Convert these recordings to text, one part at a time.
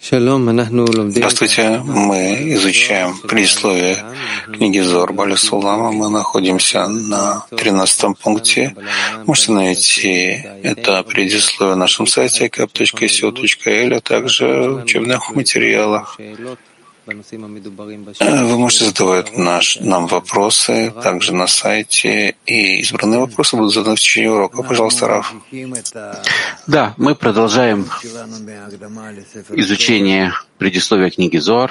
Здравствуйте. Мы изучаем предисловие книги Зоар Бааля Сулама. Мы находимся на 13 пункте. Можете найти это предисловие на нашем сайте kap.co.il, а также в учебных материалах. Вы можете задавать нам вопросы также на сайте, и избранные вопросы будут заданы в течение урока. Пожалуйста, Рав. Да, мы продолжаем изучение предисловия книги Зоар.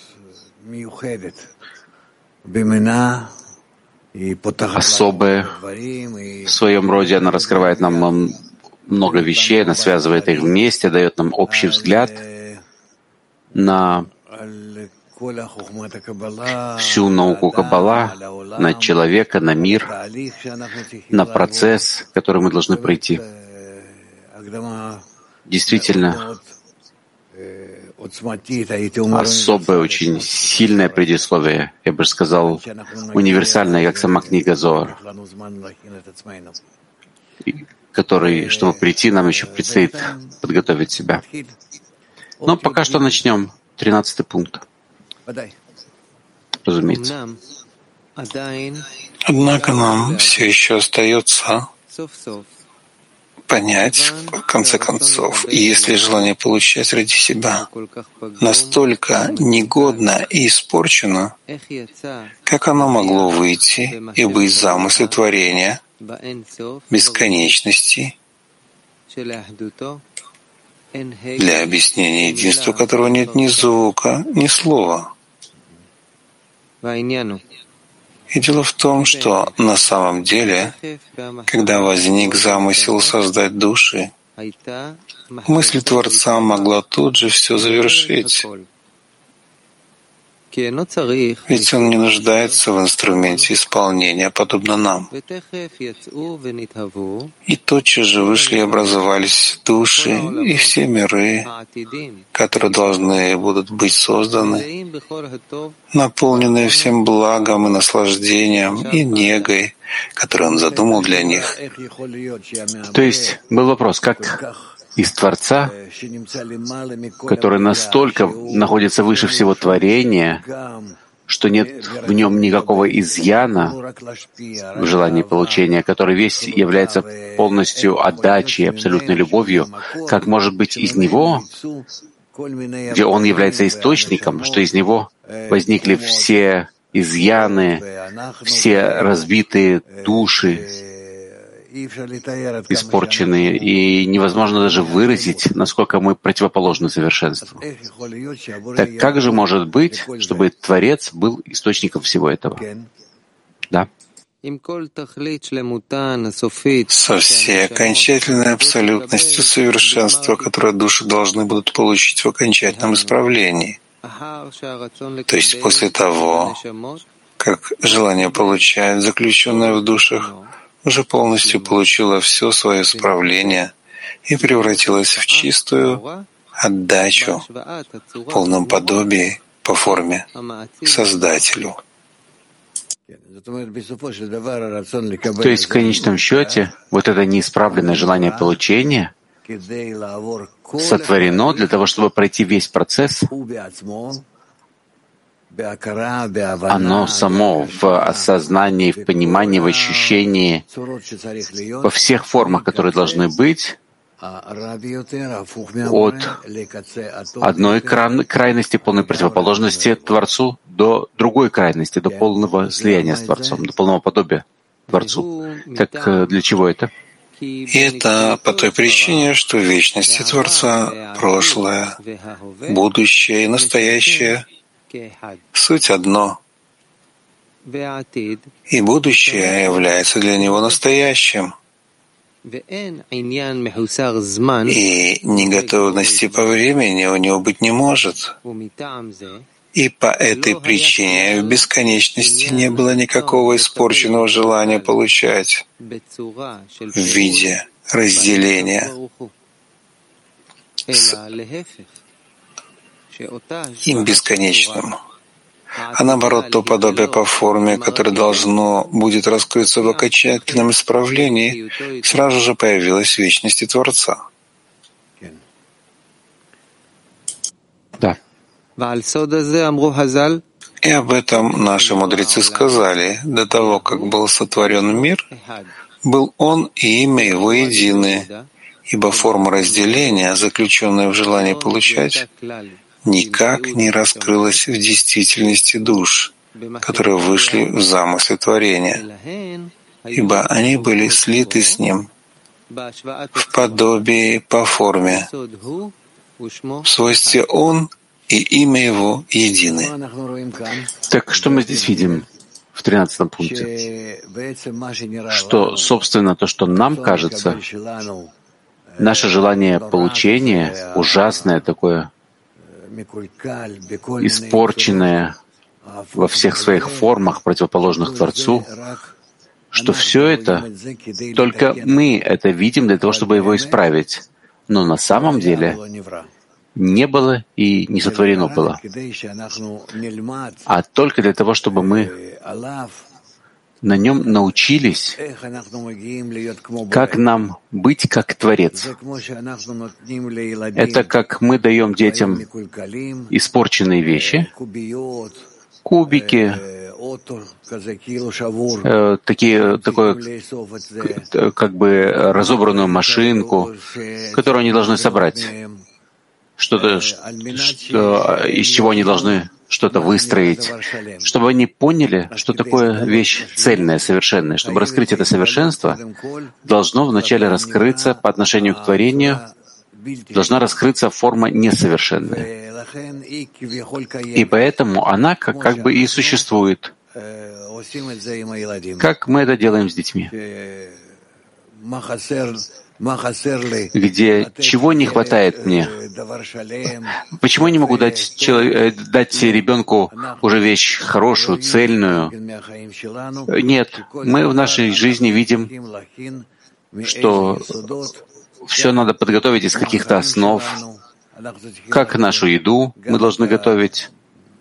Особое в своем роде она раскрывает нам много вещей, она связывает их вместе, дает нам общий взгляд на всю науку Каббала, на человека, на мир, на процесс, который мы должны пройти. Действительно, особое, очень сильное предисловие, я бы сказал, универсальное, как сама книга Зоар, который, чтобы прийти, нам еще предстоит подготовить себя. Но пока что начнем. 13 пункт. Разумеется. Однако нам все еще остается понять, в конце концов, если желание получать ради себя настолько негодно и испорчено, как оно могло выйти и быть в замысле творения, бесконечности, для объяснения единства, которого нет ни звука, ни слова. И дело в том, что на самом деле, когда возник замысел создать души, мысль Творца могла тут же все завершить. Ведь он не нуждается в инструменте исполнения, подобно нам. И тотчас же вышли и образовались души и все миры, которые должны будут быть созданы, наполненные всем благом и наслаждением и негой, которую он задумал для них. То есть был вопрос, как из Творца, который настолько находится выше всего творения, что нет в нем никакого изъяна в желании получения, который весь является полностью отдачей, абсолютной любовью, как может быть из него, где он является источником, что из него возникли все изъяны, все разбитые души, испорченные, и невозможно даже выразить, насколько мы противоположны совершенству. Так как же может быть, чтобы Творец был источником всего этого? Да. Со всей окончательной абсолютностью совершенства, которое души должны будут получить в окончательном исправлении. То есть после того, как желание получает, заключенное в душах, уже полностью получила все свое исправление и превратилась в чистую отдачу в полном подобии по форме к Создателю. То есть в конечном счете вот это неисправленное желание получения сотворено для того, чтобы пройти весь процесс. Оно само в осознании, в понимании, в ощущении, во всех формах, которые должны быть, от одной крайности, полной противоположности Творцу, до другой крайности, до полного слияния с Творцом, до полного подобия Творцу. Так для чего это? И это по той причине, что в вечности Творца прошлое, будущее и настоящее — суть одно, и будущее является для него настоящим, и неготовности по времени у него быть не может. И по этой причине в бесконечности не было никакого испорченного желания получать в виде разделения с им бесконечным, а наоборот то подобие по форме, которое должно будет раскрыться в окончательном исправлении, сразу же появилось в вечности Творца. И об этом наши мудрецы сказали: до того, как был сотворен мир, был Он и имя Его едины, ибо форма разделения, заключенная в желании получать, никак не раскрылась в действительности душ, которые вышли в замысле творения, ибо они были слиты с Ним в подобии по форме, в свойстве Он и имя Его едины. Так что мы здесь видим в 13-м пункте? Что, собственно, то, что нам кажется, наше желание получения, ужасное такое, испорченное во всех своих формах, противоположных Творцу, что все это, только мы это видим для того, чтобы его исправить. Но на самом деле не было и не сотворено было, а только для того, чтобы мы на нем научились, как нам быть как Творец. Это как мы даем детям испорченные вещи, кубики, такую как бы разобранную машинку, которую они должны собрать, что-то, из чего они должны что-то выстроить, чтобы они поняли, что такое вещь цельная, совершенная. Чтобы раскрыть это совершенство, должно вначале раскрыться по отношению к творению, должна раскрыться форма несовершенная. И поэтому она как бы и существует. Как мы это делаем с детьми? Где чего не хватает мне? Почему я не могу дать ребенку уже вещь хорошую, цельную? Нет, мы в нашей жизни видим, что все надо подготовить из каких-то основ. Как нашу еду мы должны готовить,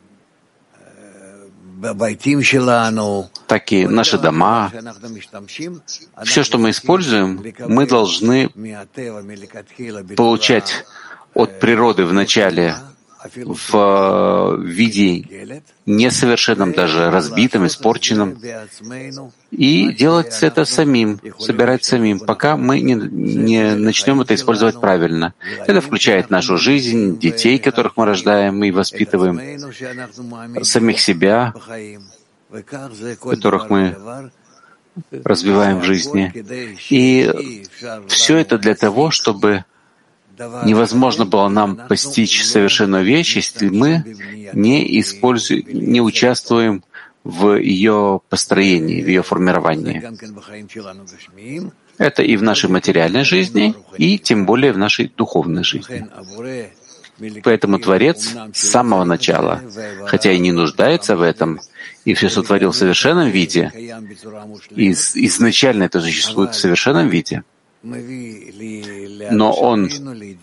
так и наши дома. Все, что мы используем, мы должны получать от природы вначале в виде несовершенном, даже разбитом, испорченном, и делать это самим, собирать самим, пока мы не начнем это использовать правильно. Это включает нашу жизнь, детей, которых мы рождаем и воспитываем, самих себя, которых мы развиваем в жизни. И все это для того, чтобы невозможно было нам постичь совершенную вещь, если мы не участвуем в ее построении, в ее формировании. Это и в нашей материальной жизни, и тем более в нашей духовной жизни. Поэтому Творец с самого начала, хотя и не нуждается в этом, и все сотворил в совершенном виде, изначально это существует в совершенном виде, но Он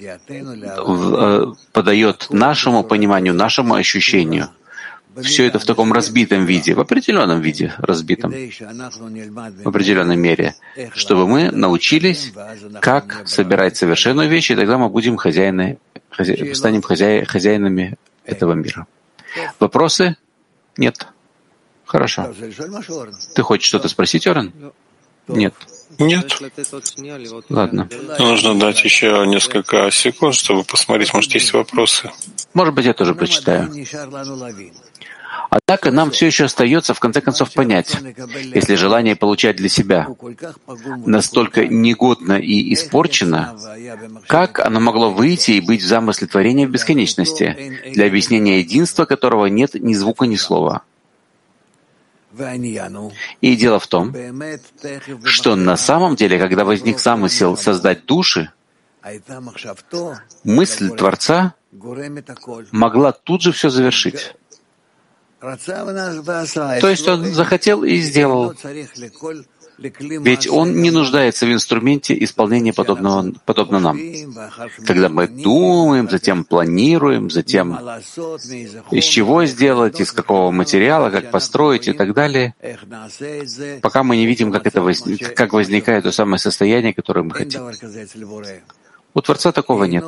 подает нашему пониманию, нашему ощущению все это в таком разбитом виде, в определенном виде разбитом, в определенной мере, чтобы мы научились, как собирать совершенную вещь, и тогда мы будем станем хозяинами этого мира. Вопросы? Нет. Хорошо. Ты хочешь что-то спросить, Орен? Нет. Нет. Ладно. Нужно дать еще несколько секунд, чтобы посмотреть, может, есть вопросы. Может быть, я тоже прочитаю. Однако нам все еще остается, в конце концов, понять, если желание получать для себя настолько негодно и испорчено, как оно могло выйти и быть в замысле творения в бесконечности, для объяснения единства которого нет ни звука, ни слова. И дело в том, что на самом деле, когда возник замысел создать души, мысль Творца могла тут же все завершить. То есть он захотел и сделал. Ведь он не нуждается в инструменте исполнения подобно нам. Когда мы думаем, затем планируем, затем из чего сделать, из какого материала, как построить и так далее, пока мы не видим, как возникает то самое состояние, которое мы хотим. У Творца такого нет.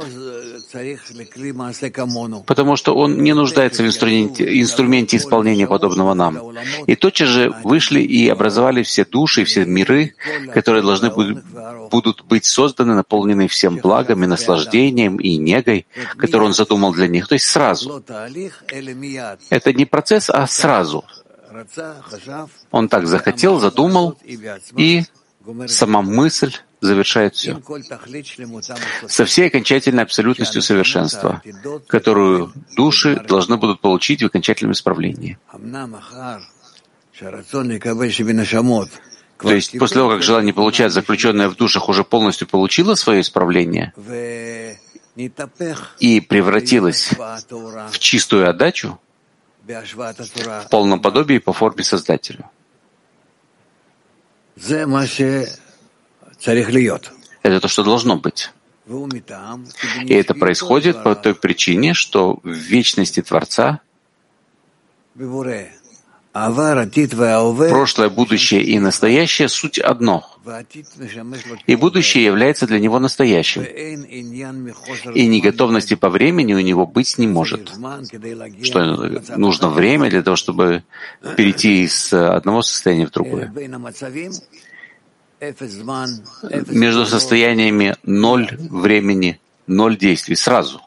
Потому что Он не нуждается в инструменте исполнения, подобного нам. И тотчас же вышли и образовали все души и все миры, которые должны будут быть созданы, наполнены всем благом и наслаждением и негой, которую Он задумал для них. То есть сразу. Это не процесс, а сразу. Он так захотел, задумал, и сама мысль завершает все. Со всей окончательной абсолютностью совершенства, которую души должны будут получить в окончательном исправлении. То есть после того, как желание получать, заключенное в душах, уже полностью получило свое исправление и превратилось в чистую отдачу, в полном подобии по форме Создателю. Это то, что должно быть. И это происходит по той причине, что в вечности Творца прошлое, будущее и настоящее — суть одно. И будущее является для него настоящим. И неготовности по времени у него быть не может. Что нужно время для того, чтобы перейти из одного состояния в другое. Между состояниями 0 времени, 0 действий, сразу.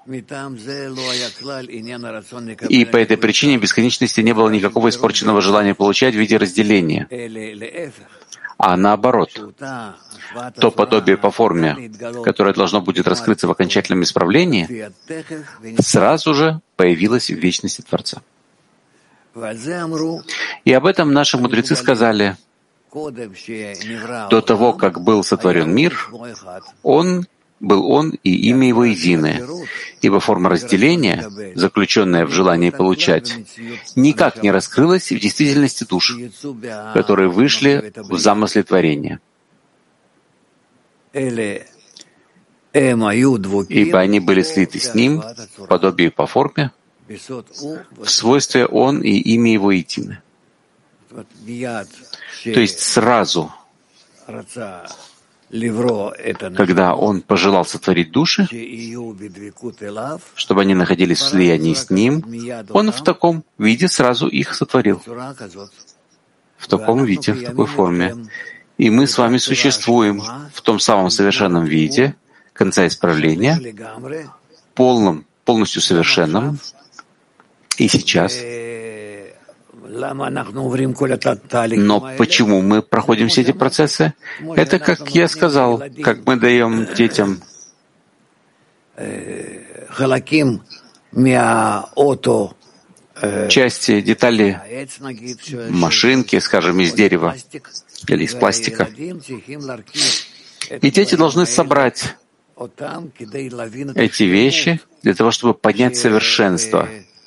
И по этой причине бесконечности не было никакого испорченного желания получать в виде разделения. А наоборот, то подобие по форме, которое должно будет раскрыться в окончательном исправлении, сразу же появилось в вечности Творца. И об этом наши мудрецы сказали: до того, как был сотворен мир, Он и имя Его единое, ибо форма разделения, заключенная в желании получать, никак не раскрылась в действительности душ, которые вышли в замысле творения. Ибо они были слиты с Ним в подобии по форме, в свойстве Он и имя Его едины. То есть сразу, когда Он пожелал сотворить души, чтобы они находились в слиянии с Ним, Он в таком виде сразу их сотворил. В таком виде, в такой форме. И мы с вами существуем в том самом совершенном виде конца исправления, полностью совершенном, и сейчас. Но почему мы проходим все эти процессы? Это, как я сказал, как мы даем детям части, детали машинки, скажем, из дерева или из пластика. И дети должны собрать эти вещи для того, чтобы поднять совершенство,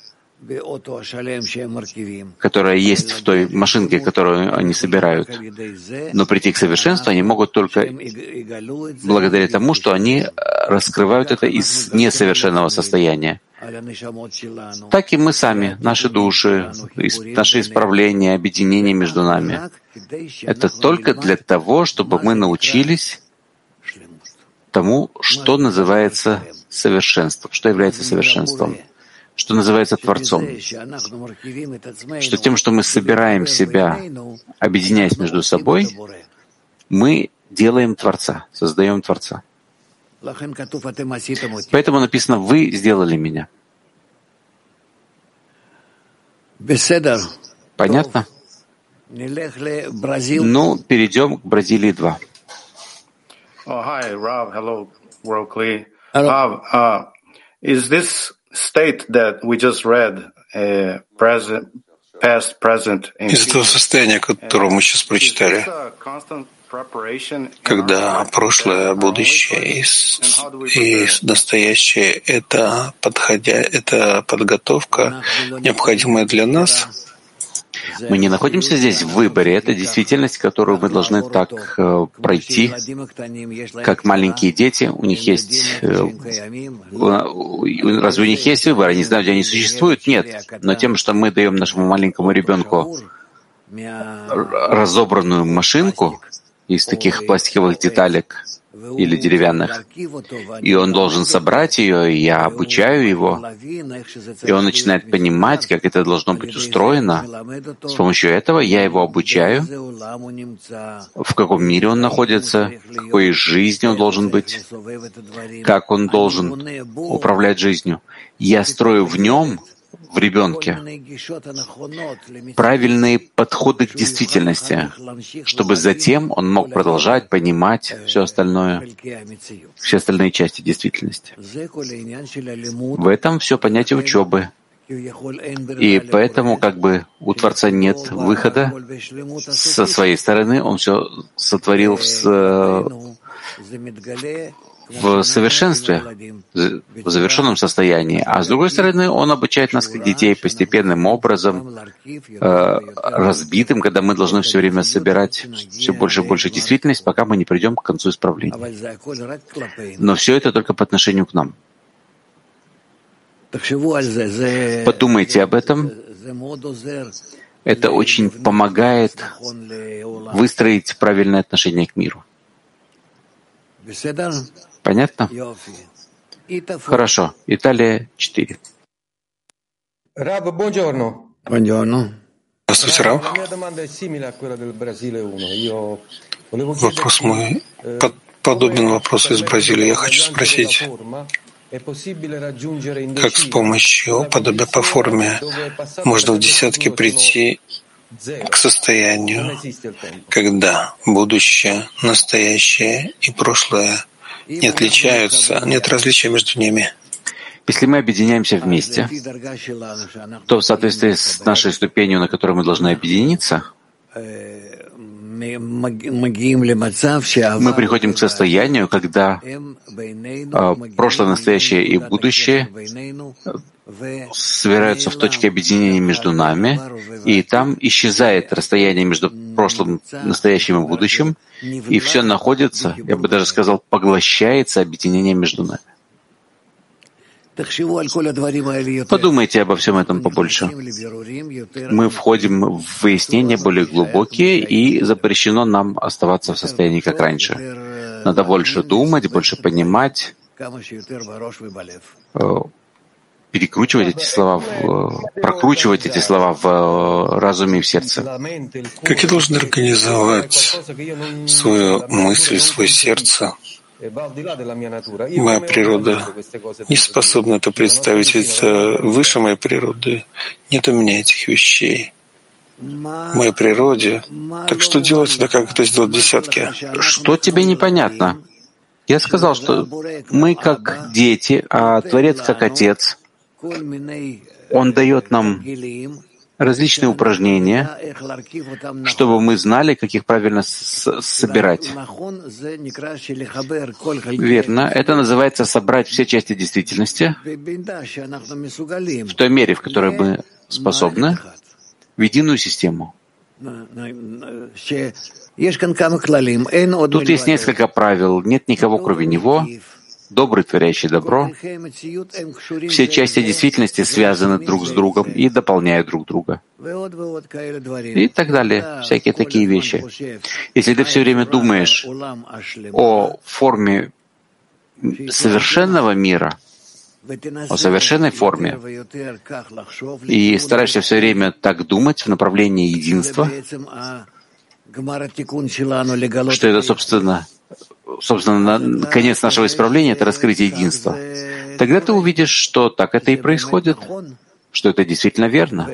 которая есть в той машинке, которую они собирают. Но прийти к совершенству они могут только благодаря тому, что они раскрывают это из несовершенного состояния. Так и мы сами, наши души, наши исправления, объединения между нами. Это только для того, чтобы мы научились тому, что называется совершенством, что является совершенством, что называется Творцом, что тем, что мы собираем себя, объединяясь между собой, мы делаем Творца, создаем Творца. Поэтому написано: «Вы сделали меня». Понятно? Ну, перейдем к Бразилии 2. Hi, Rav. Hello, Worldly. Rav, is this state that we just read, present, past, present? Из этого состояния, которое мы сейчас прочитали, когда прошлое, будущее и настоящее — это подготовка, необходимая для нас. Мы не находимся здесь в выборе. Это действительность, которую мы должны так пройти, как маленькие дети. У них есть... Разве у них есть выбор? Они знают, где они существуют? Нет. Но тем, что мы даем нашему маленькому ребенку разобранную машинку из таких пластиковых деталек или деревянных, и он должен собрать ее, и я обучаю его, и он начинает понимать, как это должно быть устроено. С помощью этого я его обучаю, в каком мире он находится, какой жизни он должен быть, как он должен управлять жизнью. Я строю в нем, в ребенке, правильные подходы к действительности, чтобы затем он мог продолжать понимать все остальное, все остальные части действительности. В этом все понятие учебы. И поэтому у Творца нет выхода со своей стороны, он все сотворил в совершенстве, в завершенном состоянии. А с другой стороны, он обучает нас как детей постепенным образом, разбитым, когда мы должны все время собирать все больше и больше действительность, пока мы не придем к концу исправления. Но все это только по отношению к нам. Подумайте об этом. Это очень помогает выстроить правильное отношение к миру. Понятно? Хорошо. Италия 4. Здравствуйте, Рав. Вопрос мой подобен вопросу из Бразилии. Я хочу спросить, как с помощью подобия по форме можно в десятке прийти к состоянию, когда будущее, настоящее и прошлое не отличаются, нет различия между ними. Если мы объединяемся вместе, то в соответствии с нашей ступенью, на которой мы должны объединиться, мы приходим к состоянию, когда прошлое, настоящее и будущее собираются в точке объединения между нами, и там исчезает расстояние между прошлым, настоящим и будущим, и все находится, я бы даже сказал, поглощается объединение между нами. Подумайте обо всем этом побольше. Мы входим в выяснения более глубокие, и запрещено нам оставаться в состоянии, как раньше. Надо больше думать, больше понимать, перекручивать эти слова, прокручивать эти слова в разуме и в сердце. Как я должен организовать свою мысль, свое сердце? Моя природа не способна это представить, ведь это выше моей природы. Нет у меня этих вещей в моей природе. Так что делать тогда, как это сделать в десятке? Что тебе непонятно? Я сказал, что мы как дети, а Творец как Отец. Он дает нам различные упражнения, чтобы мы знали, как их правильно собирать. Верно. Это называется собрать все части действительности в той мере, в которой мы способны, в единую систему. Тут есть несколько правил. Нет никого, кроме Него. Добрый, творящий добро. Все части действительности связаны друг с другом и дополняют друг друга. И так далее. Всякие такие вещи. Если ты все время думаешь о форме совершенного мира, о совершенной форме, и стараешься все время так думать в направлении единства, что это, собственно, конец нашего исправления — это раскрытие единства. Тогда ты увидишь, что так это и происходит, что это действительно верно.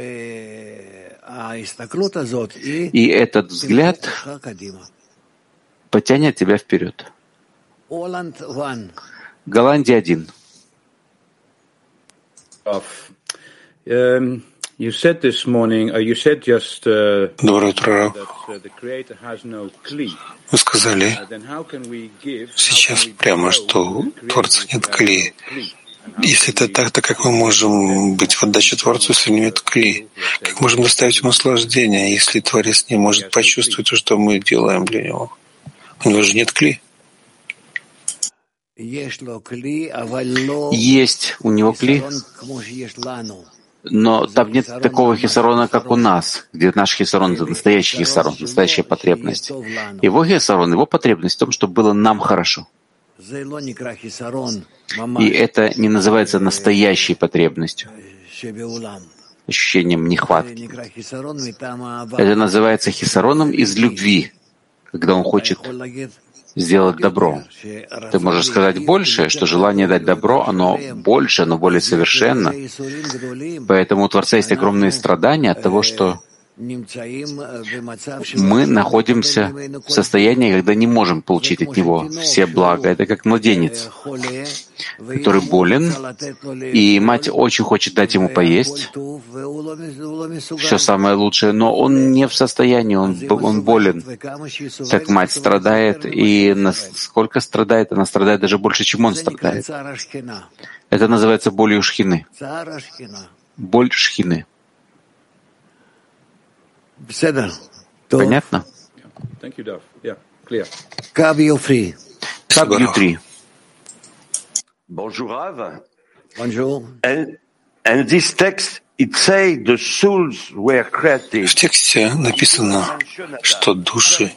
И этот взгляд потянет тебя вперед. Голландия 1. Доброе утро, Рав. Вы сказали сейчас прямо, что у Творца нет кли. Если это так, то как мы можем быть в отдаче Творцу, если у него нет кли? Как можем доставить ему наслаждение, если Творец не может почувствовать то, что мы делаем для него? У него же нет кли. Есть у него кли, но там нет такого хисарона, как у нас, где наш хисарон — это настоящий хисарон, настоящая потребность. Его хисарон, его потребность в том, чтобы было нам хорошо. И это не называется настоящей потребностью, ощущением нехватки. Это называется хисароном из любви, когда он хочет сделать добро. Ты можешь сказать больше, что желание дать добро, оно больше, оно более совершенно. Поэтому у Творца есть огромные страдания от того, что мы находимся в состоянии, когда не можем получить от него все блага. Это как младенец, который болен, и мать очень хочет дать ему поесть, все самое лучшее, но он не в состоянии, он болен. Так мать страдает, и насколько страдает, она страдает даже больше, чем он страдает. Это называется болью шхины. Боль шхины. Понятно? Кабью-3. Bonjour, Rav. Bonjour. And this text, it say the souls were created. В тексте написано, что души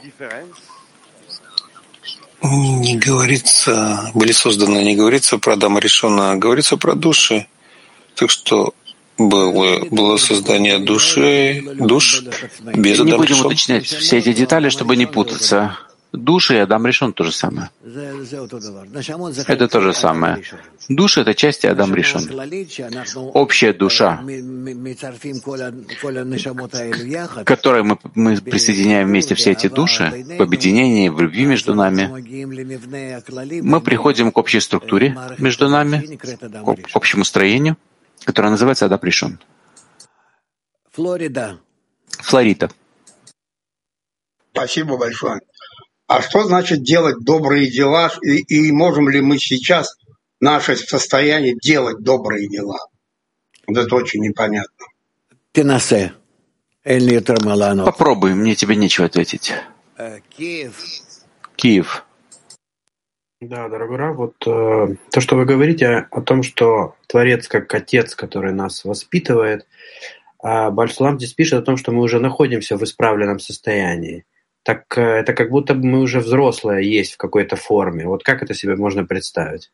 не говорится, были созданы, не говорится про Адама Ришона, а говорится про души. Так что было создание душ без Адама Ришона. Не будем уточнять все эти детали, чтобы не путаться. Души и Адам Ришон то же самое. Это то же самое. Душа — это часть Адам Ришон. Общая душа, к которой мы присоединяем вместе все эти души, в объединении, в любви между нами, мы приходим к общей структуре между нами, к общему строению, которое называется Адам Ришон. Флорида. Спасибо большое. А что значит делать добрые дела? И можем ли мы сейчас наше состояние делать добрые дела? Вот это очень непонятно. Попробуй, мне тебе нечего ответить. Киев. Да, дорогой Рав, вот то, что вы говорите о том, что Творец как Отец, который нас воспитывает, а Бальсулам здесь пишет о том, что мы уже находимся в исправленном состоянии. Так это как будто бы мы уже взрослые есть в какой-то форме. Вот как это себе можно представить?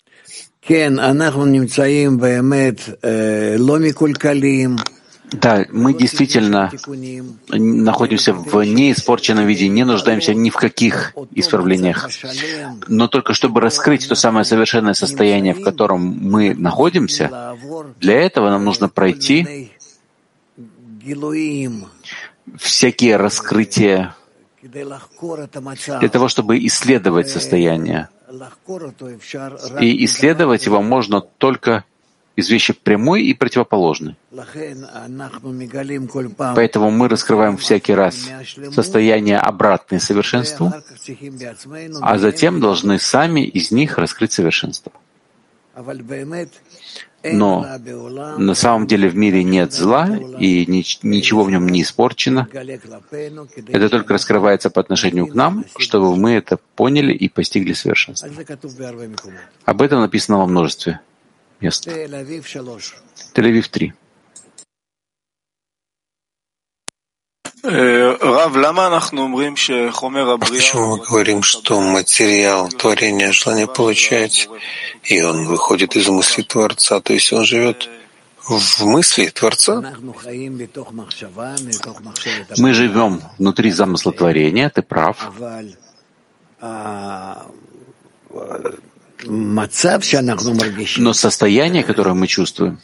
Да, мы действительно находимся в неиспорченном виде, не нуждаемся ни в каких исправлениях. Но только чтобы раскрыть то самое совершенное состояние, в котором мы находимся, для этого нам нужно пройти всякие раскрытия для того, чтобы исследовать состояние. И исследовать его можно только из вещи прямой и противоположной. Поэтому мы раскрываем всякий раз состояние обратное совершенству, а затем должны сами из них раскрыть совершенство. Но на самом деле в мире нет зла, и ничего в нем не испорчено. Это только раскрывается по отношению к нам, чтобы мы это поняли и постигли совершенство. Об этом написано во множестве мест. Тель-Авив 3. А почему мы говорим, что материал творения желание получать, и он выходит из мысли Творца, то есть он живет в мысли Творца? Мы живем внутри замысла творения, ты прав. Но состояние, которое мы чувствуем,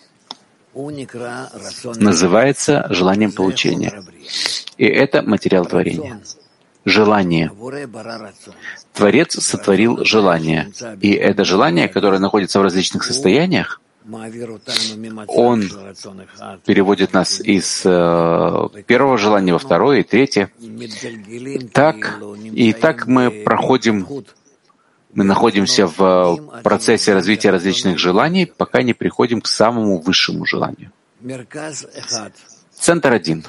называется желанием получения. И это материал творения. Желание. Творец сотворил желание. И это желание, которое находится в различных состояниях, он переводит нас из первого желания во второе и третье. Так мы проходим, мы находимся в процессе развития различных желаний, пока не приходим к самому высшему желанию. Центр 1.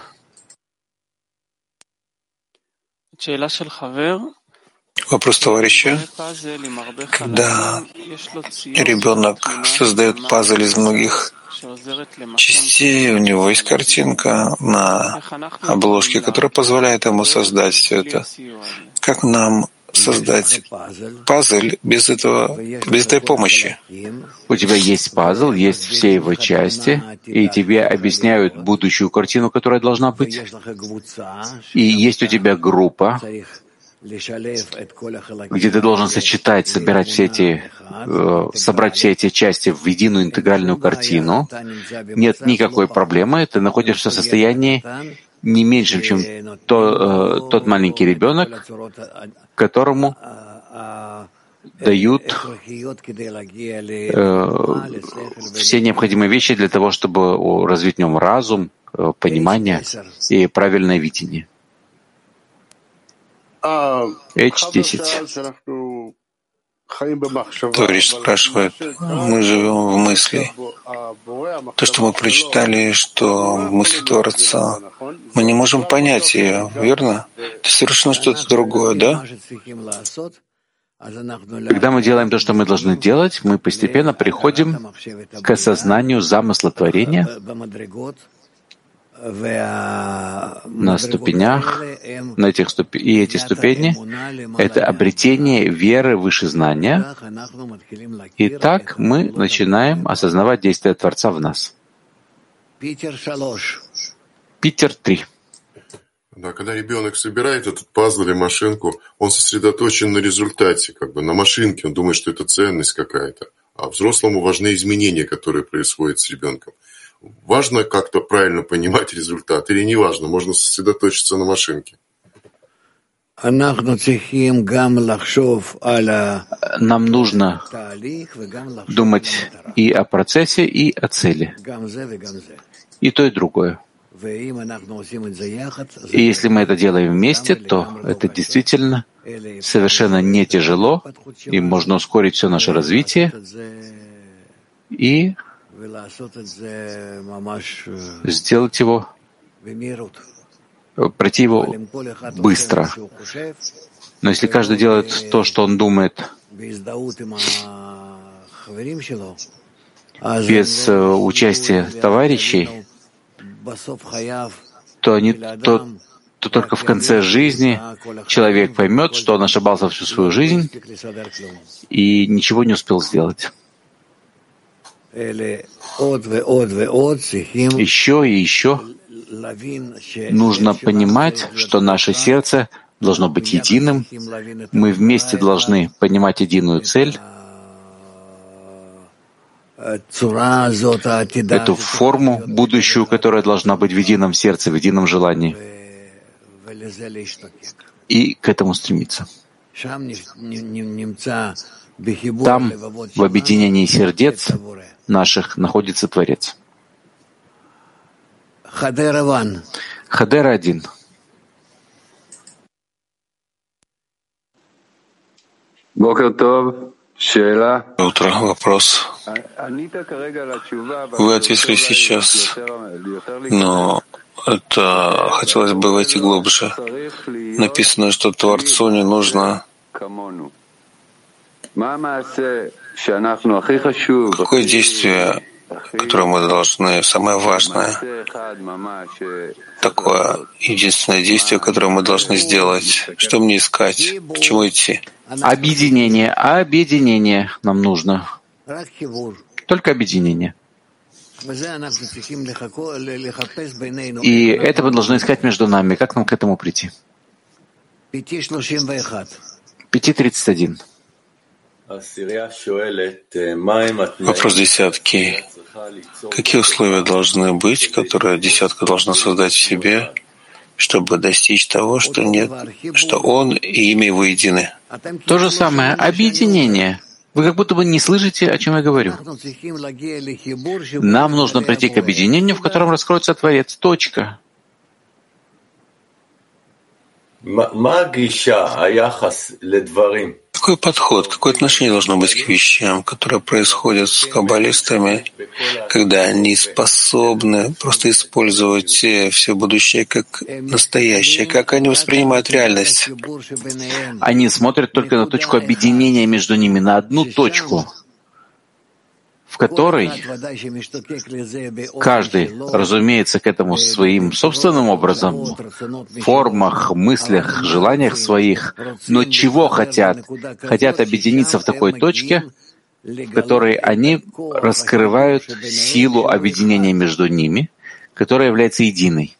Вопрос товарища. Когда ребенок создает пазл из многих частей, у него есть картинка на обложке, которая позволяет ему создать все это. Как нам создать пазл без этой помощи. У тебя есть пазл, есть все его части, и тебе объясняют будущую картину, которая должна быть. И есть у тебя группа, где ты должен сочетать, собрать все эти части в единую интегральную картину. Нет никакой проблемы, ты находишься в состоянии не меньшим, чем тот маленький ребенок, которому дают все необходимые вещи для того, чтобы развить в нем разум, понимание и правильное видение. H10. Товарищ спрашивает, мы живем в мысли. То, что мы прочитали, что мысли Творца, мы не можем понять ее, верно? Это совершенно что-то другое, да? Когда мы делаем то, что мы должны делать, мы постепенно приходим к осознанию замысла творения на ступенях, и эти ступени — это обретение веры выше знания. И так мы начинаем осознавать действия Творца в нас. Питер 3. Да, когда ребенок собирает этот пазл или машинку, он сосредоточен на результате, на машинке, он думает, что это ценность какая-то. А взрослому важны изменения, которые происходят с ребенком. Важно как-то правильно понимать результат или не важно, можно сосредоточиться на машинке? Нам нужно думать и о процессе, и о цели. И то, и другое. И если мы это делаем вместе, то это действительно совершенно не тяжело, и можно ускорить все наше развитие и сделать его, пройти его быстро. Но если каждый делает то, что он думает, без участия товарищей, то только в конце жизни человек поймет, что он ошибался всю свою жизнь и ничего не успел сделать. Еще и еще нужно понимать, что наше сердце должно быть единым. Мы вместе должны понимать единую цель, эту форму будущую, которая должна быть в едином сердце, в едином желании, и к этому стремиться. Там, в объединении сердец наших, находится Творец. Хадера 1. Утро. Вопрос. Вы ответили сейчас, но это хотелось бы войти глубже. Написано, что Творцу не нужно. Какое действие, которое мы должны, самое важное, такое единственное действие, которое мы должны сделать, что мне искать, к чему идти? Объединение нам нужно. Только объединение. И это мы должны искать между нами. Как нам к этому прийти? 5:31. Вопрос десятки. Какие условия должны быть, которые десятка должна создать в себе, чтобы достичь того, что он и имя его едины? То же самое. Объединение. Вы как будто бы не слышите, о чем я говорю. Нам нужно прийти к объединению, в котором раскроется Творец. Точка. Какой подход, какое отношение должно быть к вещам, которые происходят с каббалистами, когда они способны просто использовать все будущее как настоящее? Как они воспринимают реальность? Они смотрят только на точку объединения между ними, на одну точку, в которой каждый, разумеется, к этому своим собственным образом, в формах, мыслях, желаниях своих, но чего хотят? Хотят объединиться в такой точке, в которой они раскрывают силу объединения между ними, которая является единой,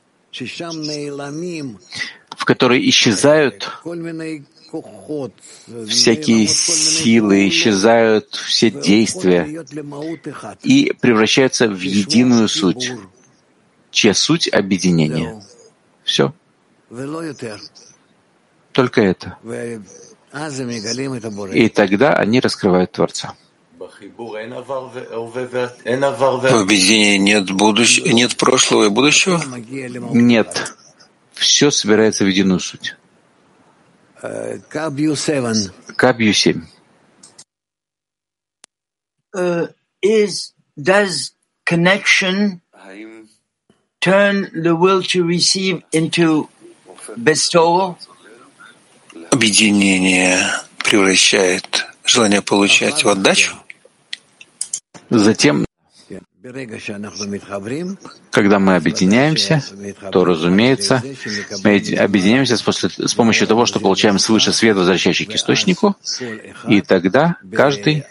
в которой исчезают всякие силы, исчезают все действия и превращаются в единую суть, чья суть — объединение. Все. Только это. И тогда они раскрывают Творца. В объединении нет прошлого и будущего? Нет. Все собирается в единую суть. Кабью 7. Does connection turn the will to receive into bestowal? Объединение превращает желание получать в отдачу? Затем, когда мы объединяемся, то, разумеется, мы объединяемся с помощью того, что получаем свыше свет, возвращающий к источнику, и тогда каждый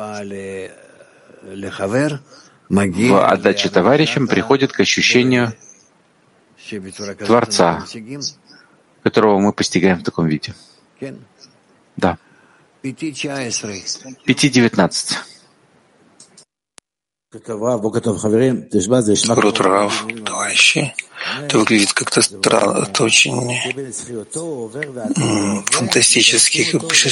в отдаче товарищам приходит к ощущению Творца, которого мы постигаем в таком виде. Да. 5.19. Доброе утро, Рав, товарищи. Это выглядит как-то странно, это очень фантастически. Как пишет,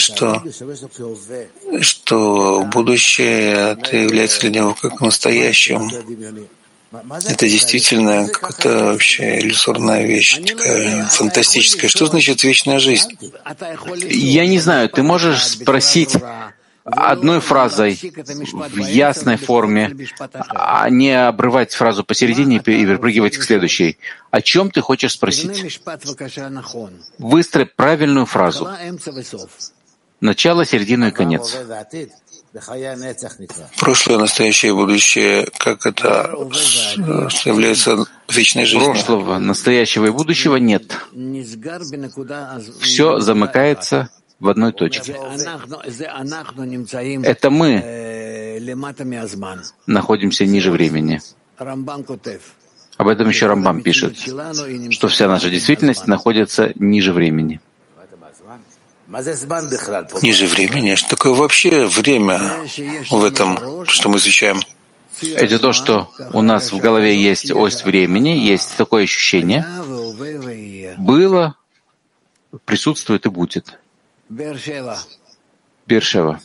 что будущее это является для него как настоящим. Это действительно какая-то вообще иллюзорная вещь, такая фантастическая. Что значит вечная жизнь? Я не знаю, ты можешь спросить одной фразой в ясной форме, а не обрывать фразу посередине и перепрыгивать к следующей. О чем ты хочешь спросить? Выстрой правильную фразу. Начало, середину и конец. Прошлое, настоящее и будущее, как это является вечной жизнью? Прошлого, настоящего и будущего нет. Все замыкается в одной точке. Это мы находимся ниже времени. Об этом еще Рамбам пишет, что вся наша действительность находится ниже времени. Ниже времени? Что такое вообще время в этом, что мы изучаем? Это то, что у нас в голове есть ось времени, есть такое ощущение. Было, присутствует и будет. Бершева.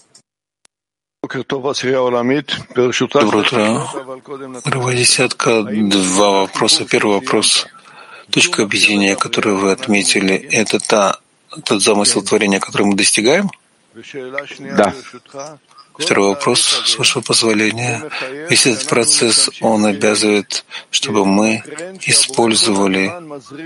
Доброе утро. Первая десятка, два вопроса. Первый вопрос. Точка объединения, которую вы отметили, это тот замысел творения, который мы достигаем? Да. Второй вопрос, с вашего позволения. Весь этот процесс, он обязывает, чтобы мы использовали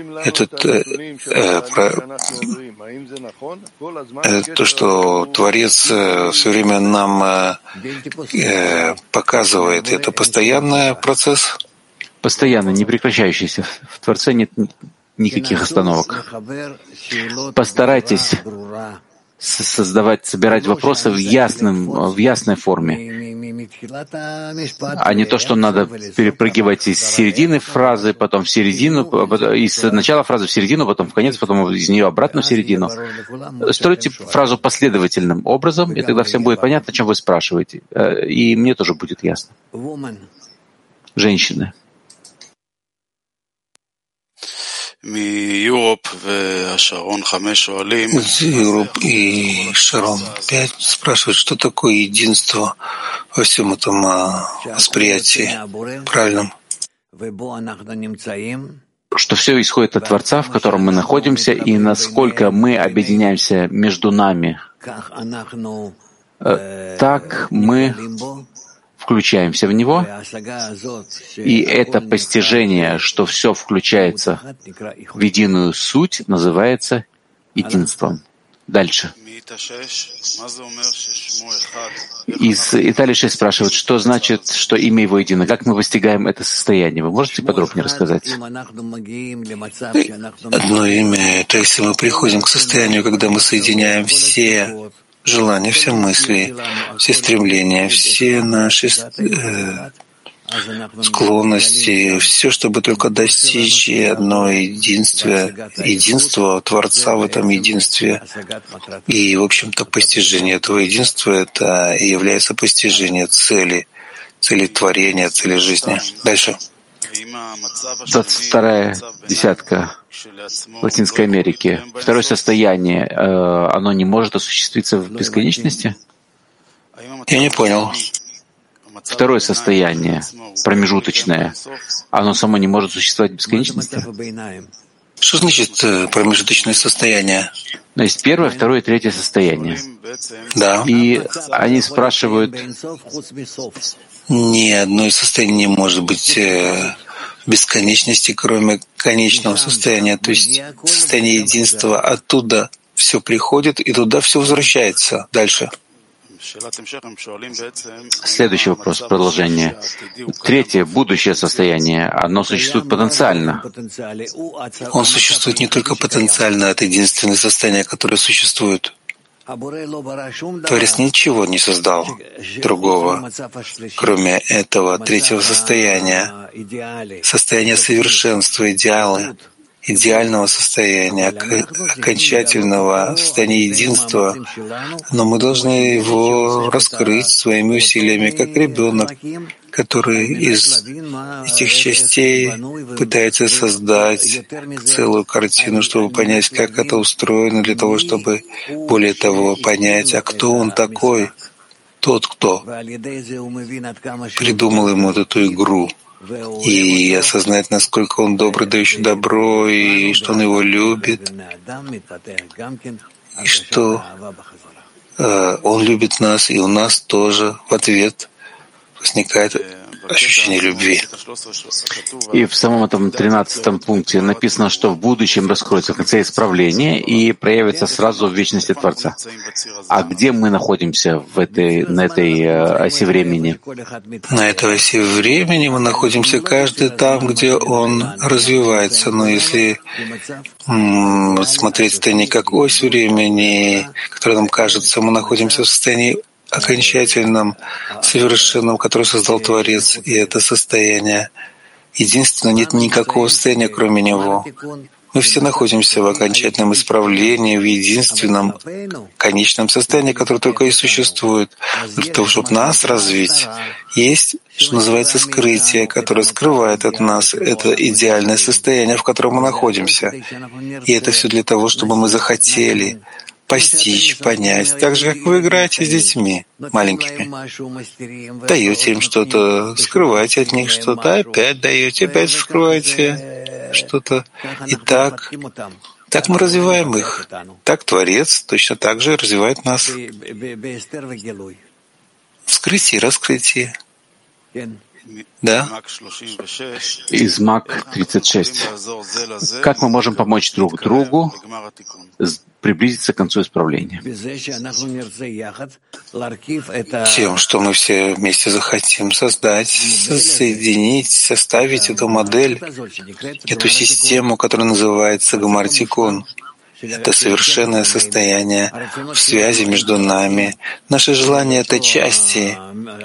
то, что Творец все время нам показывает. Это постоянный процесс? Постоянно, не прекращающийся. В Творце нет никаких остановок. Постарайтесь собирать вопросы в ясной форме, а не то, что надо перепрыгивать из середины фразы, потом в середину, из начала фразы в середину, потом в конец, потом из нее обратно в середину. Стройте фразу последовательным образом, и тогда всем будет понятно, о чем вы спрашиваете. И мне тоже будет ясно. Женщины. Из Европы и Шарон 5 спрашивают, что такое единство во всем этом восприятии правильном? Что все исходит от Творца, в котором мы находимся, и насколько мы объединяемся между нами, так мы включаемся в него, и это постижение, что все включается в единую суть, называется единством. Дальше. Из Италии 6 спрашивают, что значит, что имя его едино? Как мы постигаем это состояние? Вы можете подробнее рассказать? Одно имя — это если мы приходим к состоянию, когда мы соединяем все желания, все мысли, все стремления, все наши склонности, все, чтобы только достичь одно единство Творца в этом единстве. И, в общем-то, постижение этого единства — это и является постижение цели творения, цели жизни. Дальше. 22-я десятка Латинской Америки. Второе состояние, оно не может осуществиться в бесконечности? Я не понял. Второе состояние, промежуточное, оно само не может существовать в бесконечности? Что значит промежуточное состояние? Но есть первое, второе и третье состояние. Да. И они спрашивают, ни одно из состояний не может быть бесконечности, кроме конечного состояния, то есть состояние единства. Оттуда все приходит, и туда все возвращается. Дальше. Следующий вопрос, продолжение. Третье, будущее состояние, оно существует потенциально. Он существует не только потенциально, это единственное состояние, которое существует. Творец ничего не создал другого, кроме этого третьего состояния, состояния совершенства, идеального состояния, окончательного состояния единства, но мы должны его раскрыть своими усилиями, как ребенок, который из этих частей пытается создать целую картину, чтобы понять, как это устроено, для того, чтобы, более того, понять, а кто он такой, тот, кто придумал ему эту игру, и осознать, насколько он добрый, дающий добро, и что он его любит, и что он любит нас, и у нас тоже в ответ возникает ощущение любви. И в самом этом 13-м пункте написано, что в будущем раскроется в конце исправления и проявится сразу в вечности Творца. А где мы находимся на этой оси времени? На этой оси времени мы находимся каждый там, где он развивается. Но если смотреть это не как ось времени, которая нам кажется, мы находимся в состоянии окончательном, совершенном, которое создал Творец, и это состояние единственное, нет никакого состояния, кроме него. Мы все находимся в окончательном исправлении, в единственном, конечном состоянии, которое только и существует. Для того, чтобы нас развить, есть, что называется, скрытие, которое скрывает от нас это идеальное состояние, в котором мы находимся. И это все для того, чтобы мы захотели постичь, понять, так же, как вы играете с детьми маленькими. Даете им что-то, скрываете от них что-то, опять даете, опять скрываете что-то. И так мы развиваем их. Так Творец точно так же развивает нас. Вскрытие и раскрытие. Да? Из МАК 36. Как мы можем помочь друг другу приблизиться к концу исправления? Тем, что мы все вместе захотим создать, соединить, составить эту модель, эту систему, которая называется Гамар-Тикун. Это совершенное состояние в связи между нами. Наши желания — это части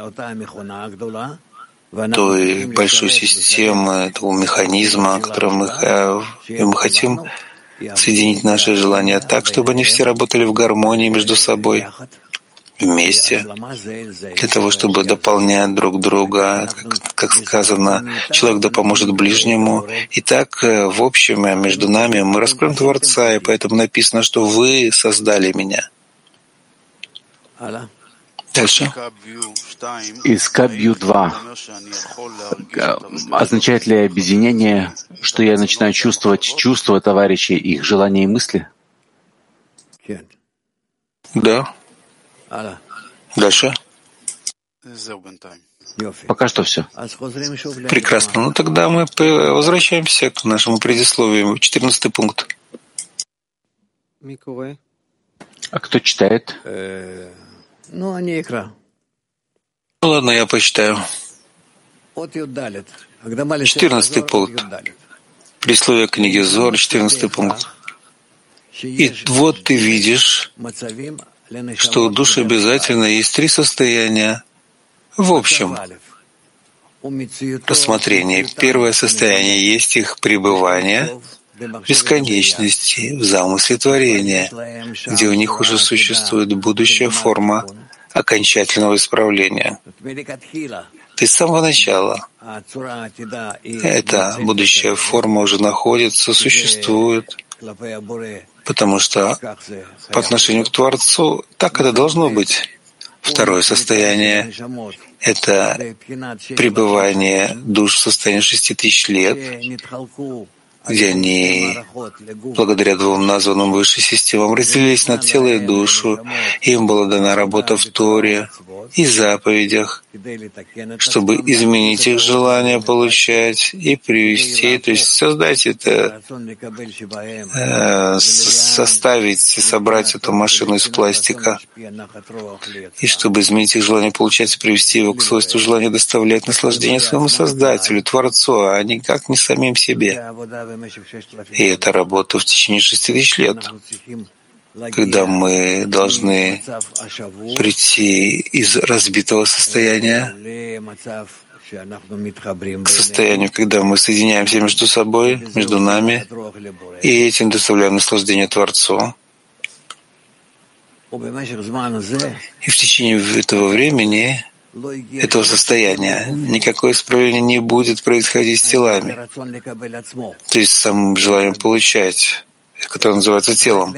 той большой системы, этого механизма, который мы хотим соединить наши желания так, чтобы они все работали в гармонии между собой, вместе, для того, чтобы дополнять друг друга, как сказано, человек да поможет ближнему. И так, в общем, между нами мы раскроем Творца, и поэтому написано, что вы создали меня. Дальше. Из Кабью 2. Означает ли объединение, что я начинаю чувствовать чувства товарищей, их желания и мысли? Да. Дальше. Пока что все. Прекрасно. Ну тогда мы возвращаемся к нашему предисловию. 14 пункт. А кто читает? Ладно, я почитаю. 14 пункт. Присловие книги Зор, 14 пункт. И вот ты видишь, что у души обязательно есть 3 состояния. В общем, рассмотрение. Первое состояние есть их пребывание в бесконечности, в замысле творения, где у них уже существует будущая форма окончательного исправления. То есть с самого начала эта будущая форма уже находится, существует, потому что по отношению к Творцу так это должно быть. Второе состояние — это пребывание душ в состоянии 6000 лет, где они, благодаря 2 названным высшим системам, разделились на тело и душу, им была дана работа в Торе и заповедях, чтобы изменить их желание получать и привести, то есть создать это, составить и собрать эту машину из пластика, и чтобы изменить их желание получать и привести его к свойству желания доставлять наслаждение своему Создателю, Творцу, а никак не самим себе. И это работа в течение 6000 лет, когда мы должны прийти из разбитого состояния к состоянию, когда мы соединяемся между собой, между нами, и этим доставляем наслаждение Творцу. И в течение этого времени, этого состояния, никакое исправление не будет происходить с телами, то есть самым желанием получать, которое называется телом,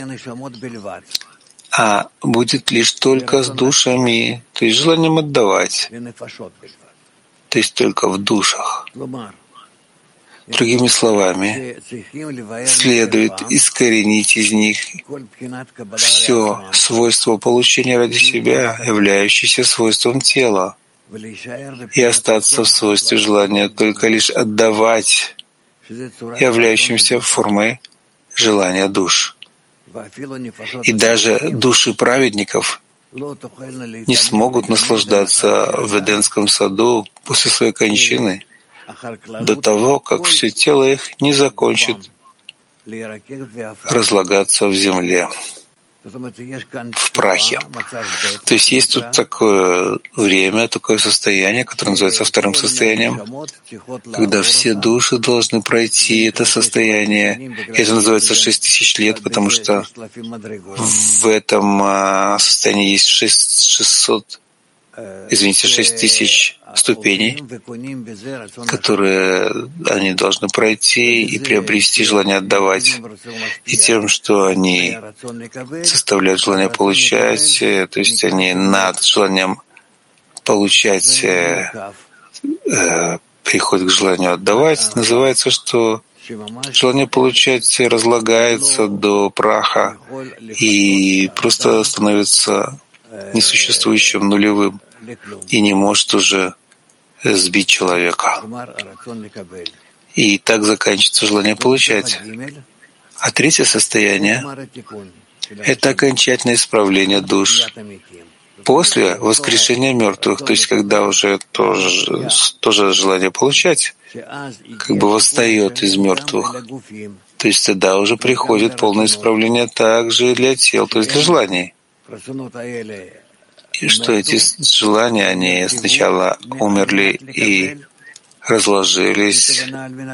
а будет лишь только с душами, то есть желанием отдавать, то есть только в душах. Другими словами, следует искоренить из них все свойство получения ради себя, являющееся свойством тела, и остаться в свойстве желания только лишь отдавать, являющимся формой желания душ. И даже души праведников не смогут наслаждаться в Эдемском саду после своей кончины, до того, как все тело их не закончит разлагаться в земле, в прахе. То есть есть тут такое время, такое состояние, которое называется вторым состоянием, когда все души должны пройти это состояние. Это называется 6000 лет, потому что в этом состоянии есть 6000 ступеней, которые они должны пройти и приобрести желание отдавать. И тем, что они составляют желание получать, то есть они над желанием получать приходят к желанию отдавать, называется, что желание получать разлагается до праха и просто становится несуществующим, нулевым, и не может уже сбить человека. И так заканчивается желание получать. А третье состояние — это окончательное исправление душ после воскрешения мертвых, то есть когда уже тоже желание получать как бы восстает из мертвых. То есть тогда уже приходит полное исправление также и для тел, то есть для желаний. И что эти желания, они сначала умерли и разложились,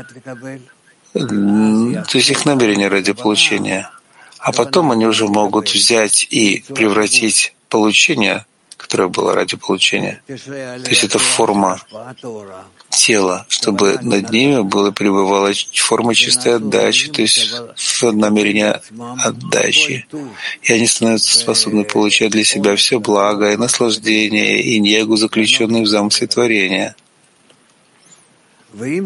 то есть их намерение ради получения, а потом они уже могут взять и превратить получение, которое было ради получения, то есть это форма тела, чтобы над ними пребывала форма чистой отдачи, то есть намерение отдачи. И они становятся способны получать для себя все благо и наслаждение, и негу, заключенную в замысле творения.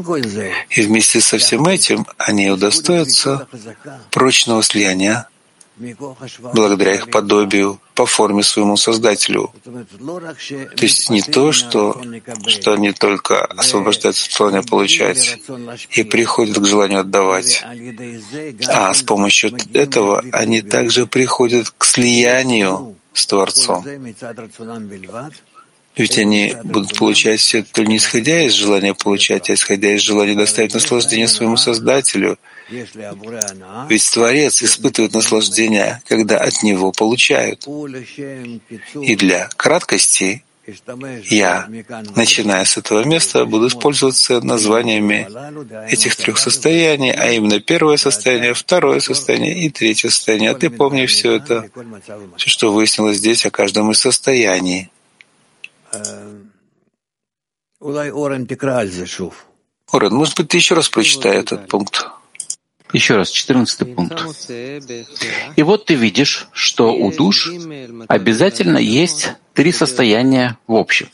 И вместе со всем этим они удостоятся прочного слияния благодаря их подобию, по форме своему Создателю. То есть не то, что они только освобождаются от желания получать и приходят к желанию отдавать, а с помощью этого они также приходят к слиянию с Творцом. Ведь они будут получать все это не исходя из желания получать, а исходя из желания доставить наслаждение своему Создателю. Ведь Творец испытывает наслаждение, когда от Него получают. И для краткости я, начиная с этого места, буду пользоваться названиями этих трех состояний, а именно первое состояние, второе состояние и третье состояние. А ты помни все это, все, что выяснилось здесь о каждом из состояний. Орен, может быть, ты еще раз прочитай этот пункт? Еще раз, 14-й пункт. И вот ты видишь, что у душ обязательно есть три состояния в общем.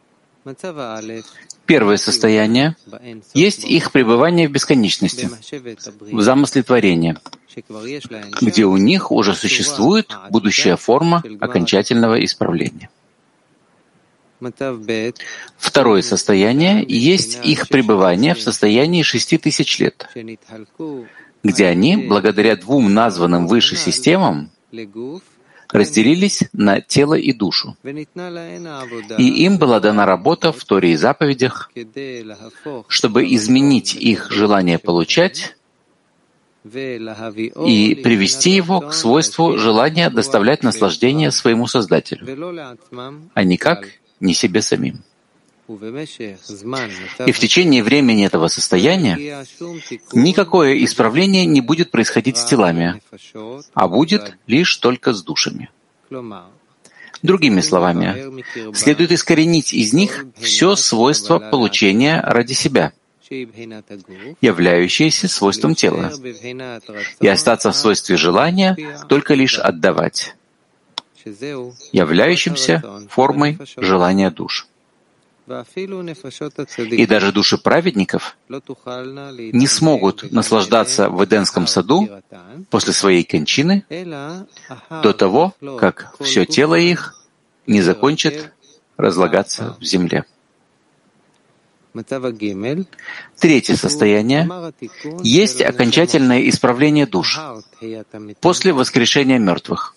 Первое состояние есть их пребывание в бесконечности, в замысле творения, где у них уже существует будущая форма окончательного исправления. Второе состояние есть их пребывание в состоянии 6000 лет, где они, благодаря двум названным выше системам, разделились на тело и душу. И им была дана работа в Торе и заповедях, чтобы изменить их желание получать и привести его к свойству желания доставлять наслаждение своему Создателю, а никак не себе самим. И в течение времени этого состояния никакое исправление не будет происходить с телами, а будет лишь только с душами. Другими словами, следует искоренить из них все свойства получения ради себя, являющиеся свойством тела, и остаться в свойстве желания только лишь отдавать, являющимся формой желания душ. И даже души праведников не смогут наслаждаться в Эдемском саду после своей кончины до того, как все тело их не закончит разлагаться в земле. Третье состояние есть окончательное исправление душ после воскрешения мертвых,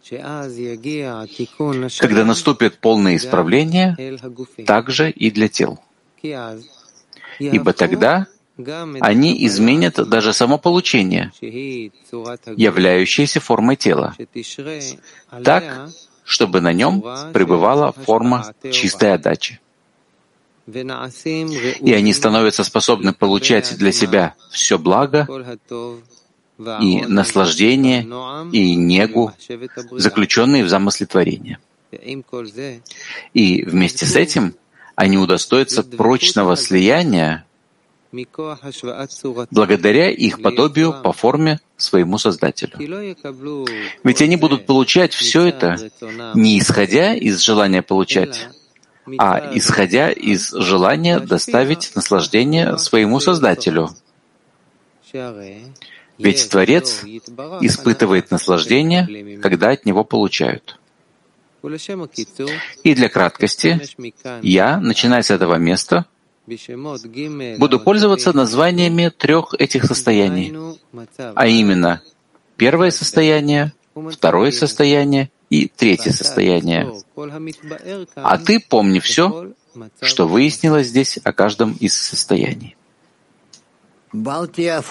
когда наступит полное исправление также и для тел. Ибо тогда они изменят даже само получение, являющееся формой тела, так, чтобы на нем пребывала форма чистой отдачи. И они становятся способны получать для себя все благо и наслаждение, и негу, заключенные в замысле творения. И вместе с этим они удостоятся прочного слияния благодаря их подобию по форме своему Создателю. Ведь они будут получать все это не исходя из желания получать, а исходя из желания доставить наслаждение своему Создателю. Ведь Творец испытывает наслаждение, когда от него получают. И для краткости я, начиная с этого места, буду пользоваться названиями трех этих состояний, а именно первое состояние, второе состояние и третье состояние. А ты помни все, что выяснилось здесь о каждом из состояний. Балтия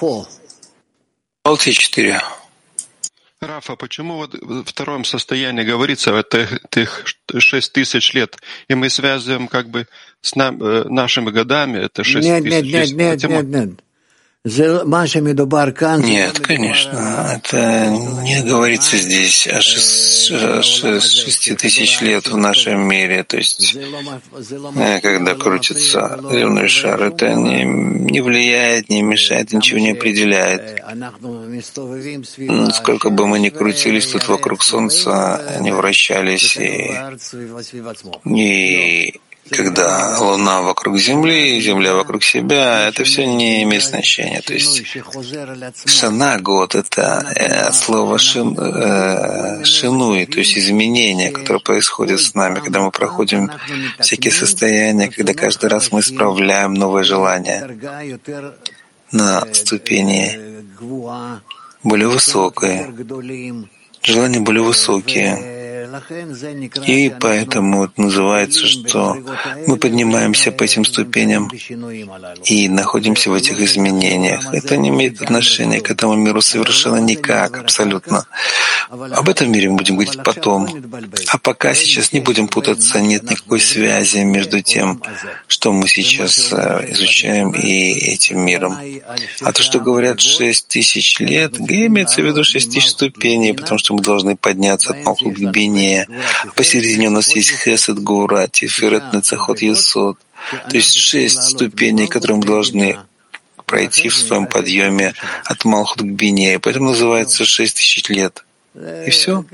4. Рафа, почему вот в втором состоянии говорится о этих 6000 лет, и мы связываем как бы с нашими годами, это 6000 лет? Нет, конечно, это не говорится здесь о 6000 лет в нашем мире, то есть когда крутится земной шар, это не влияет, не мешает, ничего не определяет. Сколько бы мы ни крутились тут вокруг Солнца, не вращались, и когда Луна вокруг Земли, Земля вокруг себя, это все не имеет значения. То есть шана, год, это слово шинуй, то есть изменение, которое происходит с нами, когда мы проходим всякие состояния, когда каждый раз мы исправляем новое желание на ступени более высокой, желания более высокие. И поэтому это называется, что мы поднимаемся по этим ступеням и находимся в этих изменениях. Это не имеет отношения к этому миру совершенно никак, абсолютно. Об этом мире мы будем говорить потом. А пока сейчас не будем путаться, нет никакой связи между тем, что мы сейчас изучаем, и этим миром. А то, что говорят 6000 лет, имеется в виду 6000 ступеней, потому что мы должны подняться от Малхут к Бине. Посередине у нас есть Хесед, Гура, Тиферет, Нецахот, Есод. То есть 6 ступеней, которые мы должны пройти в своем подъеме от Малхут к Бине. И поэтому называется 6000 лет. И все.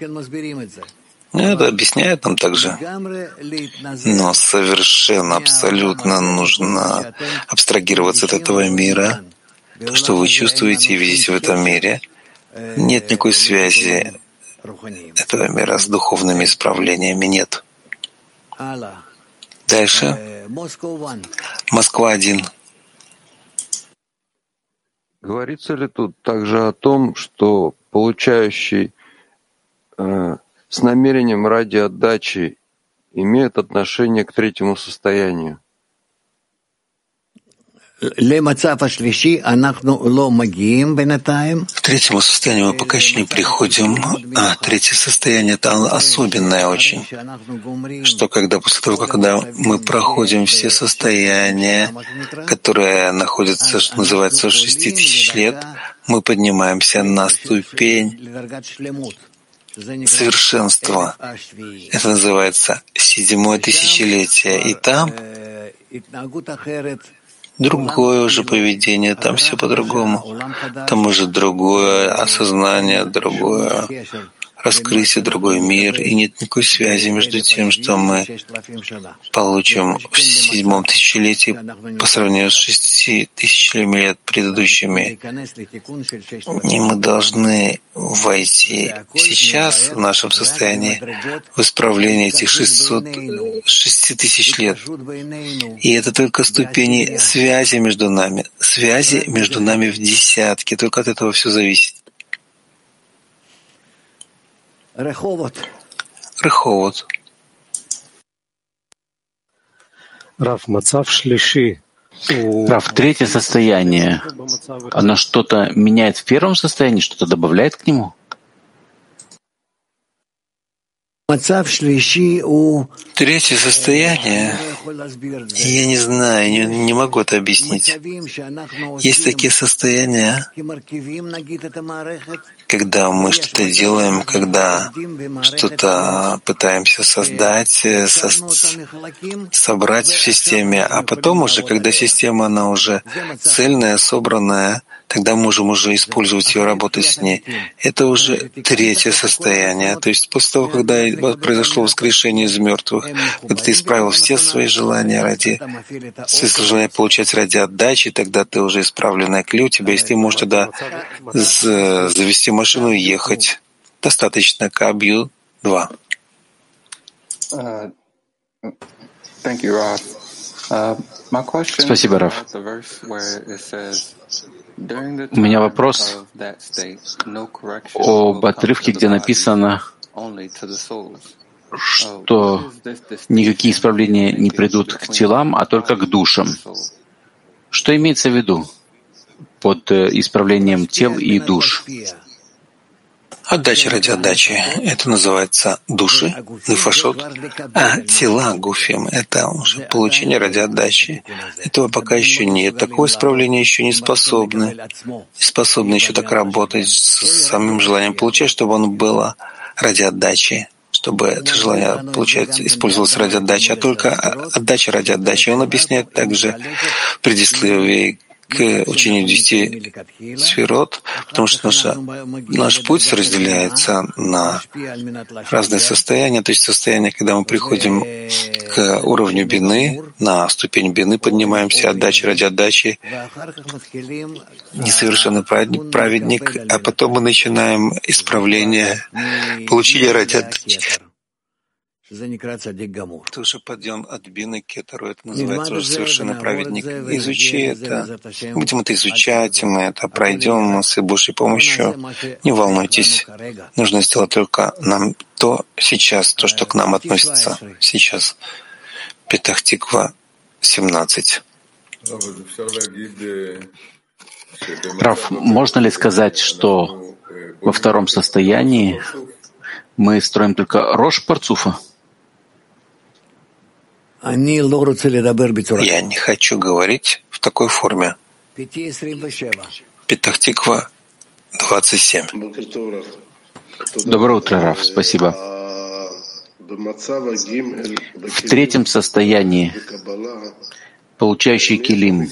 Это объясняет нам также. Но совершенно, абсолютно нужно абстрагироваться от этого мира. То, что вы чувствуете и видите в этом мире, нет никакой связи этого мира с духовными исправлениями, нет. Дальше. Москва-1. Говорится ли тут также о том, что получающий с намерением ради отдачи имеет отношение к третьему состоянию? К третьему состоянию мы пока еще не приходим. Третье состояние — это особенное очень, что после того, когда мы проходим все состояния, которые находятся, что называется, 6000 лет, мы поднимаемся на ступень совершенства. Это называется 7-е тысячелетие. И там другое уже поведение, там все по-другому. Там уже другое осознание, другое раскрытие, другой мир. И нет никакой связи между тем, что мы получим в 7-м тысячелетии по сравнению с 6000 лет предыдущими. И мы должны войти сейчас в нашем состоянии в исправление этих 6000 лет. И это только ступени связи между нами. Связи между нами в десятке. Только от этого все зависит. Реховод. Рав, третье состояние, оно что-то меняет в первом состоянии, что-то добавляет к нему? Третье состояние, я не знаю, не могу это объяснить. Есть такие состояния, когда мы что-то делаем, когда что-то пытаемся создать, собрать в системе, а потом уже, когда система, она уже цельная, собранная, тогда можем уже использовать ее, работать с ней. Это уже третье состояние. То есть после того, когда произошло воскрешение из мертвых, когда ты исправил все свои желания получать ради отдачи, тогда ты уже исправленная клей у тебя, если ты можешь тогда завести машину и ехать. Достаточно Кабью 2. Спасибо, Рав. У меня вопрос об отрывке, где написано, что никакие исправления не придут к телам, а только к душам. Что имеется в виду под исправлением тел и душ? Отдача ради отдачи — это называется души, нефашот, а тела гуфим — это уже получение ради отдачи. Этого пока еще нет. Такого исправления еще не способны. Не способны еще так работать с самим желанием получать, чтобы оно было ради отдачи, чтобы это желание использовалось ради отдачи, а только отдача ради отдачи. Он объясняет также в предисловии, к учению 10 сферот, потому что наш путь разделяется на разные состояния, то есть состояние, когда мы приходим к уровню бины, на ступень бины поднимаемся, отдачи ради отдачи, несовершенный праведник, а потом мы начинаем исправление, получение ради отдачи. Это уже подъем от бины к кетеру, это называется уже совершенный праведник. Изучи это, будем это изучать, мы это пройдем с Божьей помощью. Не волнуйтесь, нужно сделать только нам то сейчас, то, что к нам относится сейчас. Петах Тиква 17. Рав, можно ли сказать, что во втором состоянии мы строим только Рош Парцуфа? Я не хочу говорить в такой форме. Петах Тиква 27. Доброе утро, Рав. Спасибо. В третьем состоянии, получающий килим,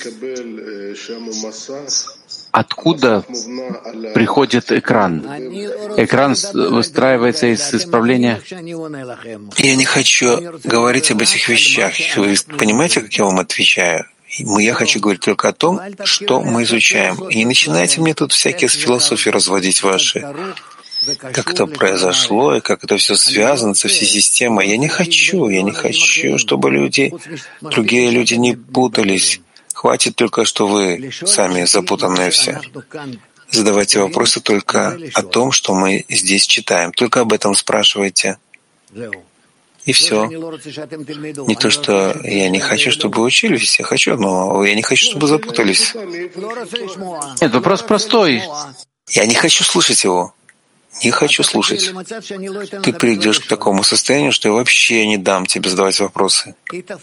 откуда приходит экран? Экран выстраивается из исправления? Я не хочу говорить об этих вещах. Вы понимаете, как я вам отвечаю? Я хочу говорить только о том, что мы изучаем. И не начинайте мне тут всякие философии разводить ваши. Как это произошло, и как это все связано со всей системой. Я не хочу, чтобы другие люди не путались. Хватит только, что вы сами запутанные все. Задавайте вопросы только о том, что мы здесь читаем. Только об этом спрашивайте. И все. Не то, что я не хочу, чтобы вы учились, я хочу, но я не хочу, чтобы вы запутались. Нет, вопрос простой. Я не хочу слушать его. Не хочу слушать. Ты придешь к такому состоянию, что я вообще не дам тебе задавать вопросы.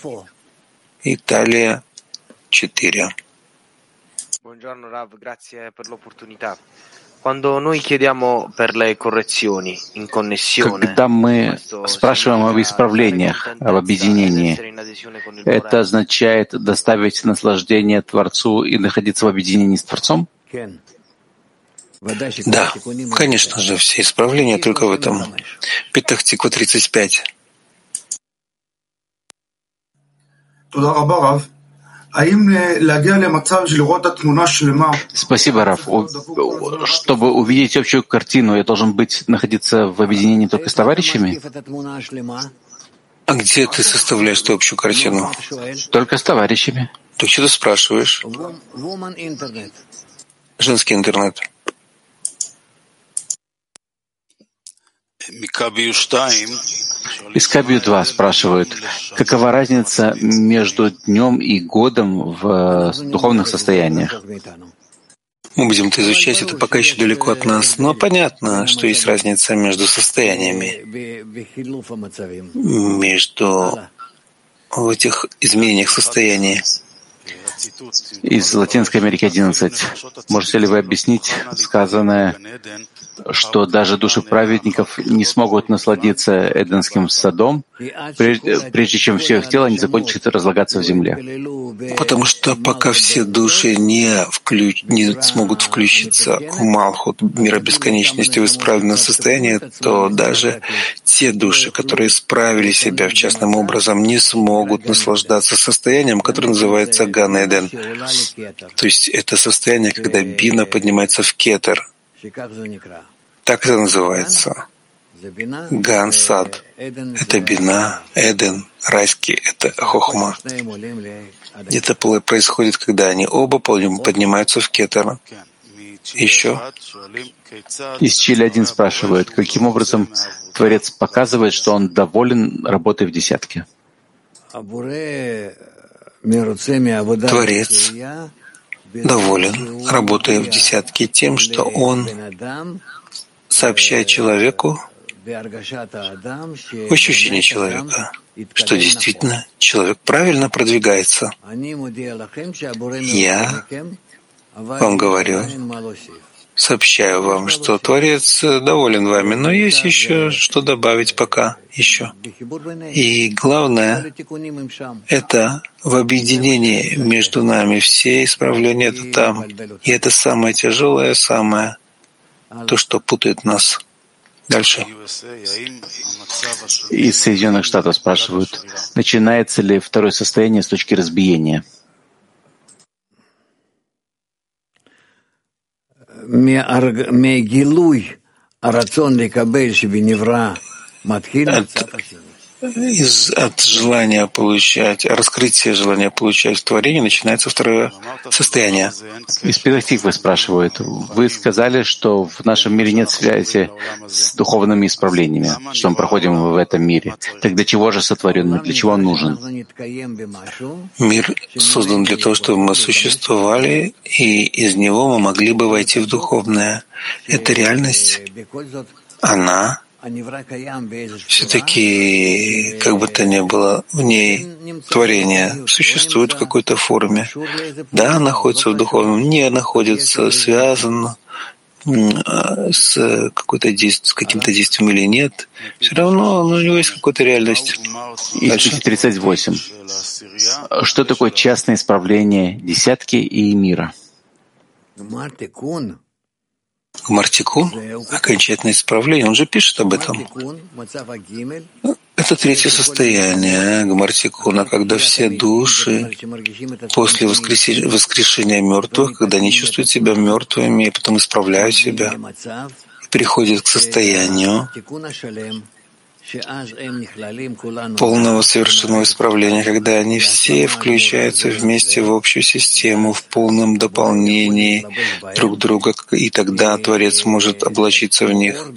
Италия 4. Buongiorno Rav, grazie per l'opportunità. Quando noi chiediamo per le correzioni in connessione, когда мы спрашиваем об исправлениях, об объединении, это означает доставить наслаждение Творцу и находиться в объединении с Творцом? Да, конечно же, все исправления только в этом. Петах Тиква 35. Спасибо, Раф. Чтобы увидеть общую картину, я должен находиться в объединении только с товарищами? А где ты составляешь эту общую картину? Только с товарищами. Так что ты спрашиваешь? Женский интернет. Из Кабию 2 спрашивают, какова разница между днем и годом в духовных состояниях? Мы будем это изучать, это пока еще далеко от нас, но понятно, что есть разница между состояниями, в этих изменениях состояния. Из Латинской Америки 11. Можете ли вы объяснить сказанное, что даже души праведников не смогут насладиться Эденским садом, прежде чем все их тело не закончит разлагаться в земле? Потому что пока все души не смогут включиться в Малхут, мира бесконечности, в исправленное состояние, то даже те души, которые исправили себя в частным образом, не смогут наслаждаться состоянием, которое называется Ган-Эден. То есть это состояние, когда бина поднимается в кетер. Так это называется. Ган-сад — это бина, Эден, райский — это хохма. Это происходит, когда они оба поднимаются в кетер. Еще. Из Чили 1 спрашивает, каким образом Творец показывает, что он доволен работой в десятке? Творец доволен, работая в десятке, тем, что он сообщает человеку в ощущении человека, что действительно человек правильно продвигается. Я вам говорю Сообщаю вам, что Творец доволен вами, но есть еще что добавить пока еще. И главное — это в объединении между нами. Все исправления — это там. И это самое тяжелое, самое то, что путает нас. Дальше. Из Соединенных Штатов спрашивают, начинается ли второе состояние с точки разбиения? От желания получать, раскрытия желания получать в творении начинается второе состояние. Из Петах-Тиквы спрашивают. Вы сказали, что в нашем мире нет связи с духовными исправлениями, что мы проходим в этом мире. Так для чего же сотворен? Для чего он нужен? Мир создан для того, чтобы мы существовали, и из него мы могли бы войти в духовное. Эта реальность, она все-таки, как бы то ни было, в ней творение существует в какой-то форме. Да, находится в духовном, не находится, связано с каким-то действием или нет. Все равно у него есть какая-то реальность. Из 38. Что такое частное исправление десятки и мира? Гмартикун, окончательное исправление, он же пишет об этом. Это третье состояние Гмартикуна, когда все души после воскрешения мертвых, когда они чувствуют себя мертвыми и потом исправляют себя, приходят к состоянию полного совершенного исправления, когда они все включаются вместе в общую систему, в полном дополнении друг друга, и тогда Творец может облачиться в них,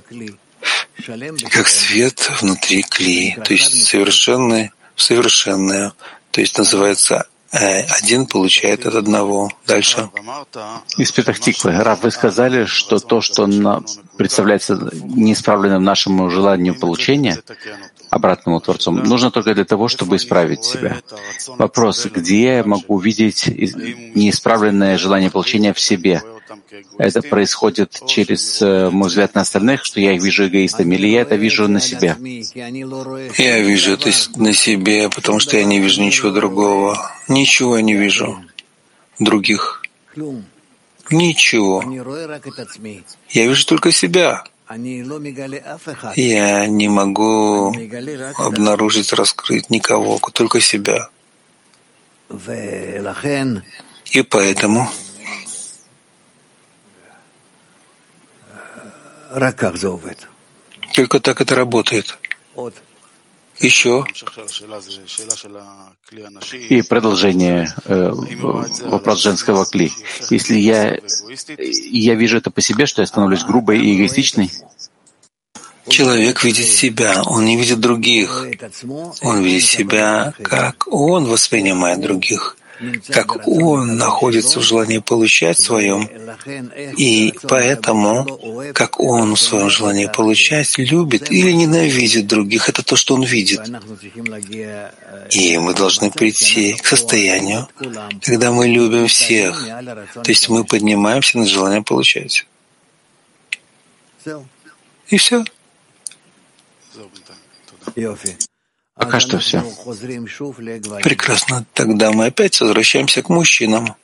как свет внутри кли, то есть совершенное, то есть называется один получает от одного. Дальше. Из Петах-Тиквы. Рав, вы сказали, что то, что представляется неисправленным нашему желанию получения, обратному Творцу, нужно только для того, чтобы исправить себя. Вопрос, где я могу увидеть неисправленное желание получения в себе? Это происходит через мой взгляд на остальных, что я их вижу эгоистами, или я это вижу на себе? Я вижу это на себе, потому что я не вижу ничего другого. Ничего я не вижу других. Ничего. Я вижу только себя. Я не могу обнаружить, раскрыть никого, только себя. И поэтому только так это работает. Еще. И продолжение вопрос женского кли. Если я вижу это по себе, что я становлюсь грубой и эгоистичной? Человек видит себя, он не видит других. Он видит себя, как он воспринимает других, как он находится в желании получать своем, и поэтому, как он в своем желании получать, любит или ненавидит других. Это то, что он видит. И мы должны прийти к состоянию, когда мы любим всех, то есть мы поднимаемся на желание получать. И все. Пока что все. Прекрасно. Тогда мы опять возвращаемся к мужчинам.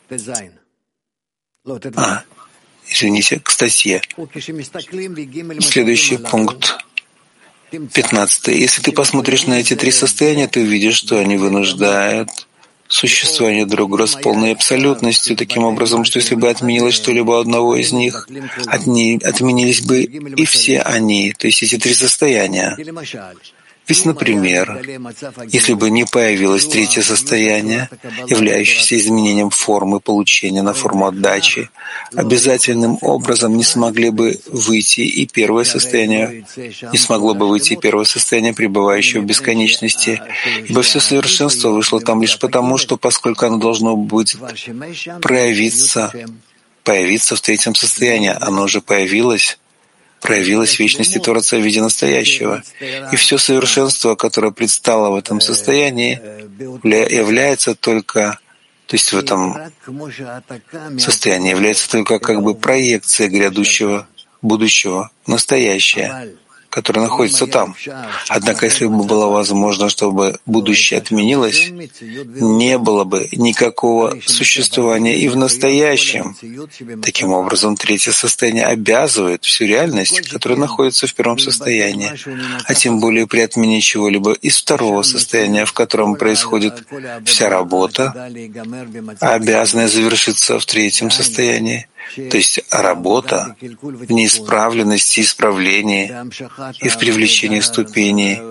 Извините, к статье. Следующий пункт. 15. Если ты посмотришь на эти три состояния, ты увидишь, что они вынуждают существование друг друга с полной абсолютностью, таким образом, что если бы отменилось что-либо одного из них, отменились бы и все они, то есть эти три состояния. Ведь, например, если бы не появилось третье состояние, являющееся изменением формы получения на форму отдачи, обязательным образом не смогло бы выйти и первое состояние, пребывающее в бесконечности, ибо все совершенство вышло там лишь потому, что поскольку оно должно быть появиться в третьем состоянии, оно уже проявилась в вечности Творца в виде настоящего. И все совершенство, которое предстало в этом состоянии, является только То есть в этом состоянии является только как бы проекция грядущего будущего, настоящее, которое находится там. Однако, если бы было возможно, чтобы будущее отменилось, не было бы никакого существования и в настоящем. Таким образом, третье состояние обязывает всю реальность, которая находится в первом состоянии, а тем более при отмене чего-либо из второго состояния, в котором происходит вся работа, обязанная завершиться в третьем состоянии. То есть работа в неисправленности, исправлении и в привлечении ступеней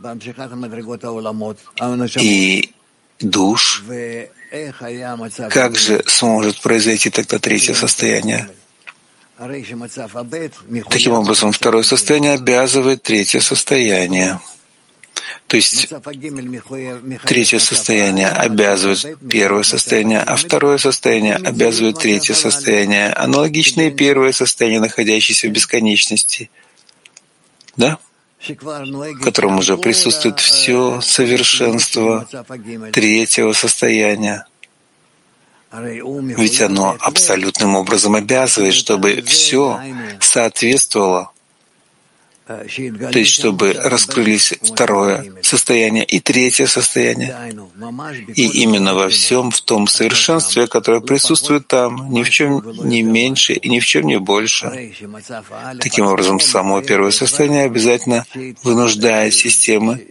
и душ. Как же сможет произойти тогда третье состояние? Таким образом, второе состояние обязывает третье состояние. То есть третье состояние обязывает первое состояние, а второе состояние обязывает третье состояние, аналогичное первое состояние, находящееся в бесконечности, да? В котором уже присутствует все совершенство третьего состояния. Ведь оно абсолютным образом обязывает, чтобы все соответствовало, то есть чтобы раскрылись второе состояние и третье состояние. И именно во всем в том совершенстве, которое присутствует там, ни в чем не меньше и ни в чем не больше. Таким образом, само первое состояние обязательно вынуждает системы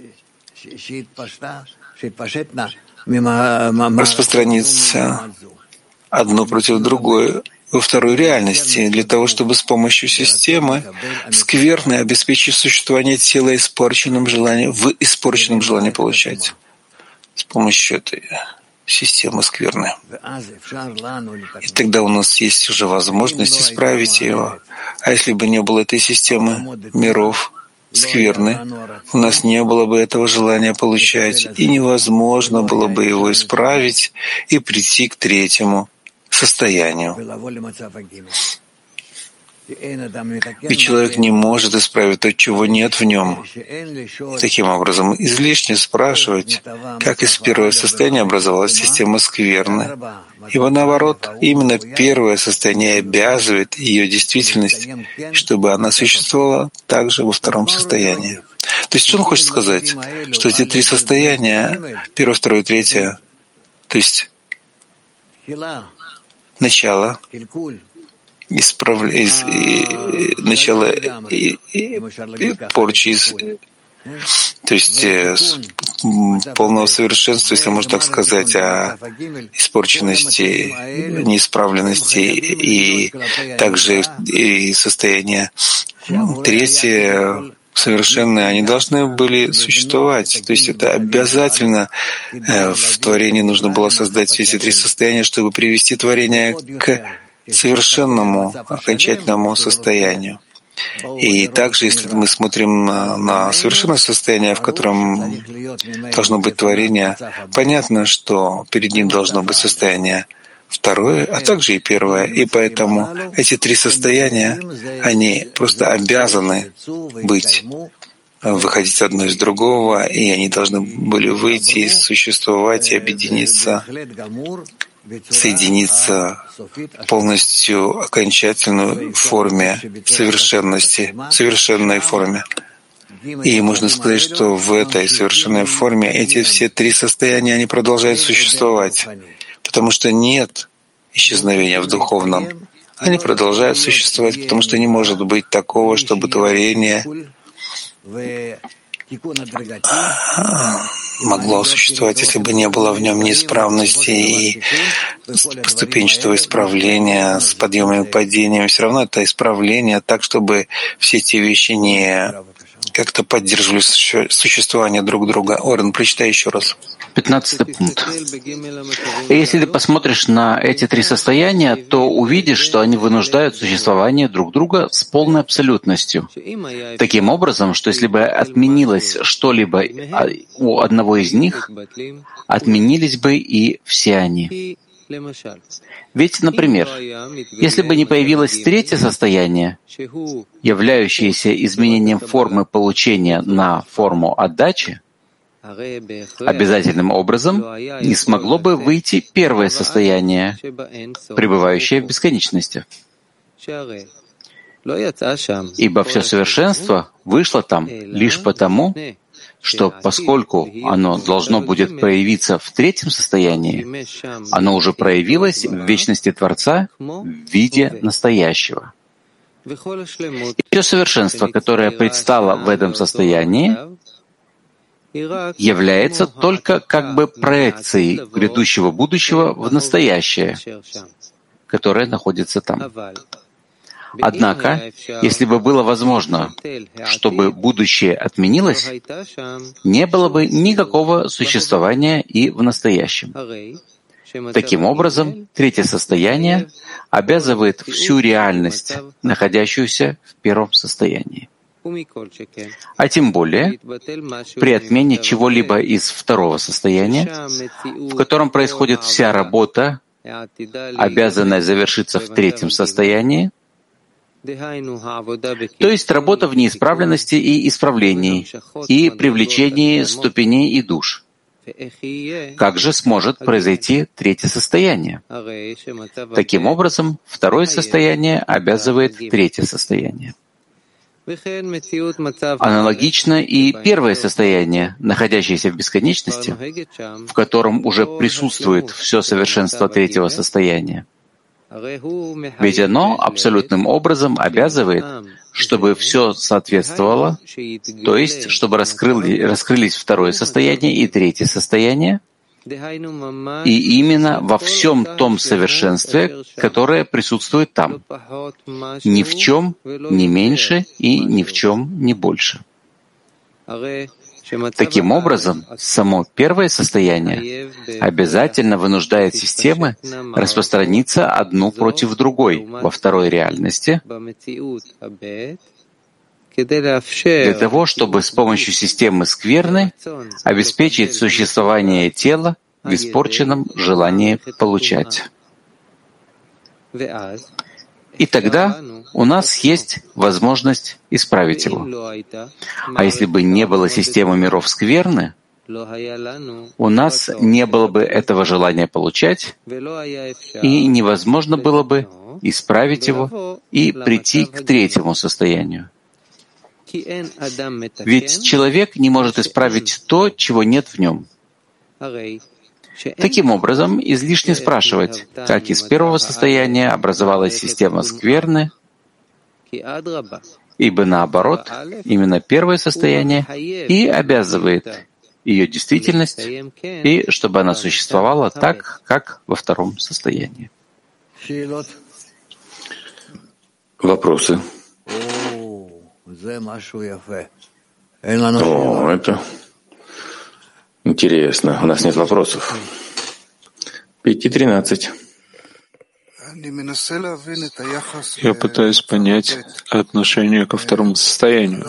распространиться одно против другой во второй реальности, для того, чтобы с помощью системы скверны обеспечить существование тела испорченным желанием, в испорченном желании получать. С помощью этой системы скверны. И тогда у нас есть уже возможность исправить его. А если бы не было этой системы миров скверны, у нас не было бы этого желания получать, и невозможно было бы его исправить и прийти к третьему состоянию. Ведь человек не может исправить то, чего нет в нем. И таким образом, излишне спрашивать, как из первого состояния образовалась система скверны. Ибо наоборот, именно первое состояние обязывает ее действительность, чтобы она существовала также во втором состоянии. То есть, что он хочет сказать? Что эти три состояния, первое, второе, третье, то есть начало, начало порчи, то есть полного совершенства, если можно так сказать, о испорченности, неисправленности и также и состояние третье, совершенные, они должны были существовать. То есть это обязательно в творении нужно было создать все эти три состояния, чтобы привести творение к совершенному, окончательному состоянию. И также, если мы смотрим на совершенное состояние, в котором должно быть творение, понятно, что перед ним должно быть состояние второе, а также и первое. И поэтому эти три состояния, они просто обязаны быть, выходить одно из другого, и они должны были выйти и существовать, и объединиться, соединиться полностью окончательной форме совершенности, совершенной форме. И можно сказать, что в этой совершенной форме эти все три состояния, они продолжают существовать, потому что нет исчезновения в духовном. Они продолжают существовать, потому что не может быть такого, чтобы творение могло существовать, если бы не было в нем неисправности и поступенчатого исправления с подъемом и падением. Все равно это исправление так, чтобы все эти вещи не как-то поддерживали существование друг друга. Орен, прочитай еще раз. 15 пункт. И если ты посмотришь на эти три состояния, то увидишь, что они вынуждают существование друг друга с полной абсолютностью. Таким образом, что если бы отменилось что-либо у одного из них, отменились бы и все они. Ведь, например, если бы не появилось третье состояние, являющееся изменением формы получения на форму отдачи, обязательным образом не смогло бы выйти первое состояние, пребывающее в бесконечности. Ибо все совершенство вышло там лишь потому, что поскольку оно должно будет проявиться в третьем состоянии, оно уже проявилось в вечности Творца в виде настоящего. И все совершенство, которое предстало в этом состоянии, является только как бы проекцией грядущего будущего в настоящее, которое находится там. Однако, если бы было возможно, чтобы будущее отменилось, не было бы никакого существования и в настоящем. Таким образом, третье состояние обязывает всю реальность, находящуюся в первом состоянии. А тем более, при отмене чего-либо из второго состояния, в котором происходит вся работа, обязанная завершиться в третьем состоянии, то есть работа в неисправленности и исправлении, и привлечении ступеней и душ. Как же сможет произойти третье состояние? Таким образом, второе состояние обязывает третье состояние. Аналогично и первое состояние, находящееся в бесконечности, в котором уже присутствует все совершенство третьего состояния. Ведь оно абсолютным образом обязывает, чтобы все соответствовало, то есть, чтобы раскрылись второе состояние и третье состояние, и именно во всем том совершенстве, которое присутствует там, ни в чем не меньше и ни в чем не больше. Таким образом, само первое состояние обязательно вынуждает системы распространиться одну против другой во второй реальности, для того, чтобы с помощью системы скверны обеспечить существование тела в испорченном желании получать. И тогда у нас есть возможность исправить его. А если бы не было системы миров скверны, у нас не было бы этого желания получать, и невозможно было бы исправить его и прийти к третьему состоянию. Ведь человек не может исправить то, чего нет в нем. Таким образом, излишне спрашивать, как из первого состояния образовалась система скверны, ибо наоборот, именно первое состояние и обязывает ее действительность, и чтобы она существовала так, как во втором состоянии. Вопросы? О, это интересно. У нас нет вопросов. 5:13. Я пытаюсь понять отношение ко второму состоянию.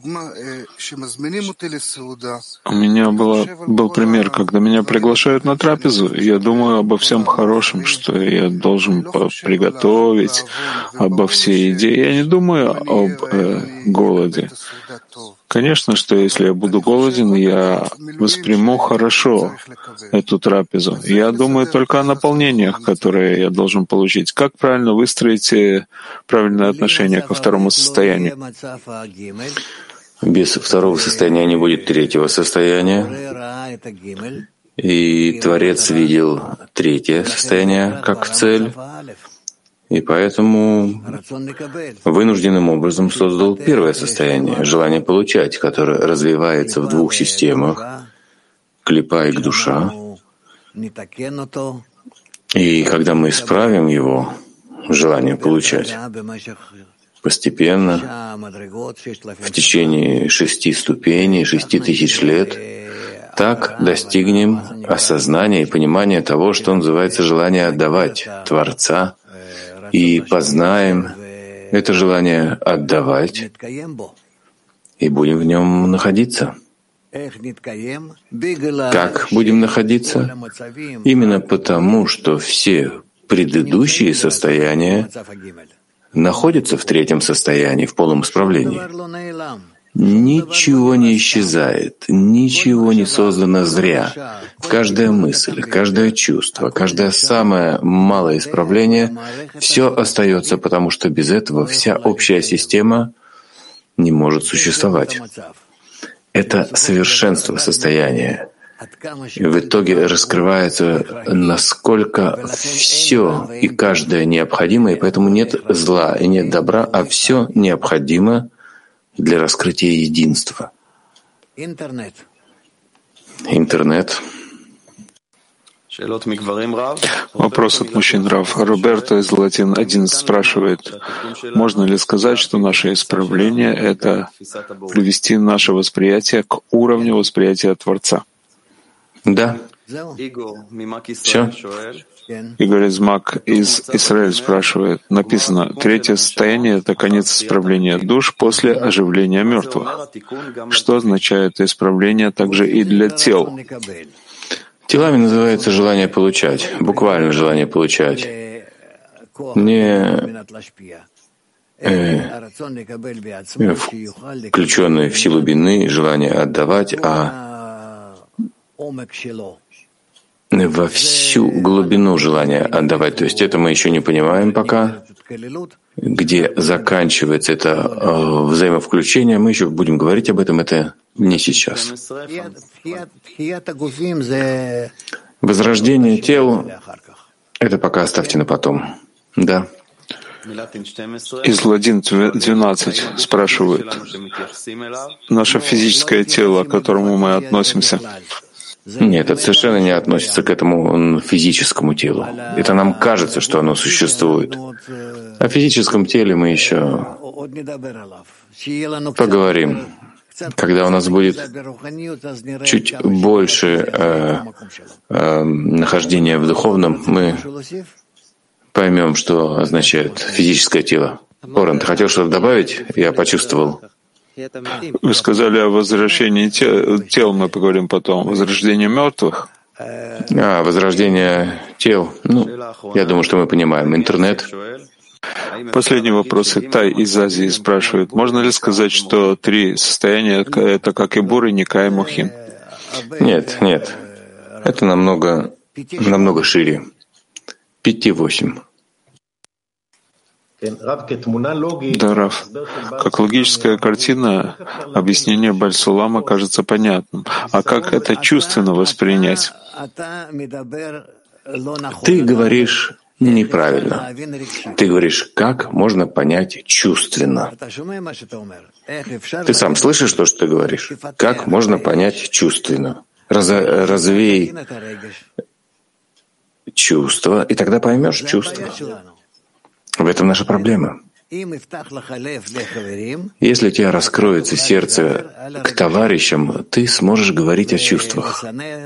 У меня был пример, когда меня приглашают на трапезу, и я думаю обо всем хорошем, что я должен приготовить, обо всей еде. Я не думаю об голоде. Конечно, что если я буду голоден, я восприму хорошо эту трапезу. Я думаю только о наполнениях, которые я должен получить. Как правильно выстроить правильное отношение ко второму состоянию? Без второго состояния не будет третьего состояния. И Творец видел третье состояние как цель. И поэтому вынужденным образом создал первое состояние, желание получать, которое развивается в двух системах, клипа и душа. И когда мы исправим его, желание получать, постепенно, в течение 6 ступеней, 6000 лет, так достигнем осознания и понимания того, что называется желание отдавать Творца, и познаем это желание отдавать, и будем в нем находиться. Как будем находиться? Именно потому, что все предыдущие состояния находятся в третьем состоянии, в полном исправлении. Ничего не исчезает, ничего не создано зря. Каждая мысль, каждое чувство, каждое самое малое исправление — все остается, потому что без этого вся общая система не может существовать. Это совершенство состояния. И в итоге раскрывается, насколько все и каждое необходимо, и поэтому нет зла и нет добра, а все необходимо для раскрытия единства. Интернет. Вопрос от мужчин, Рав. Роберто из Латин-11 спрашивает, можно ли сказать, что наше исправление — это привести наше восприятие к уровню восприятия Творца? Да. Все? Игорь из МАК из Израиля спрашивает. Написано, третье состояние — это конец исправления душ после оживления мертвых. Что означает это исправление также и для тел? Телами называется желание получать, буквально желание получать. Не включенное в силу бины желание отдавать, а во всю глубину желания отдавать. То есть это мы еще не понимаем пока, где заканчивается это взаимовключение. Мы еще будем говорить об этом, это не сейчас. Возрождение тел — это пока оставьте на потом. Да. Из Владимир 12 спрашивают. Наше физическое тело, к которому мы относимся. Нет, это совершенно не относится к этому физическому телу. Это нам кажется, что оно существует. О физическом теле мы еще поговорим. Когда у нас будет чуть больше нахождения в духовном, мы поймем, что означает физическое тело. Орен, ты хотел что-то добавить? Я почувствовал. Вы сказали о возвращении тел, мы поговорим потом. Возрождение мертвых? Возрождение тел. Я думаю, что мы понимаем. Интернет. Последний вопрос. Тай из Азии спрашивает, можно ли сказать, что три состояния — это как и Бур, и Никай, и Мухим? Нет. Это намного шире. 5-8. Да, Рав. Как логическая картина, объяснение Баль-Сулама кажется понятным. А как это чувственно воспринять? Ты говоришь неправильно. Ты говоришь, как можно понять чувственно. Ты сам слышишь то, что ты говоришь? Как можно понять чувственно? Развей чувство, и тогда поймешь чувство. В этом наша проблема. Если у тебя раскроется сердце к товарищам, ты сможешь говорить о чувствах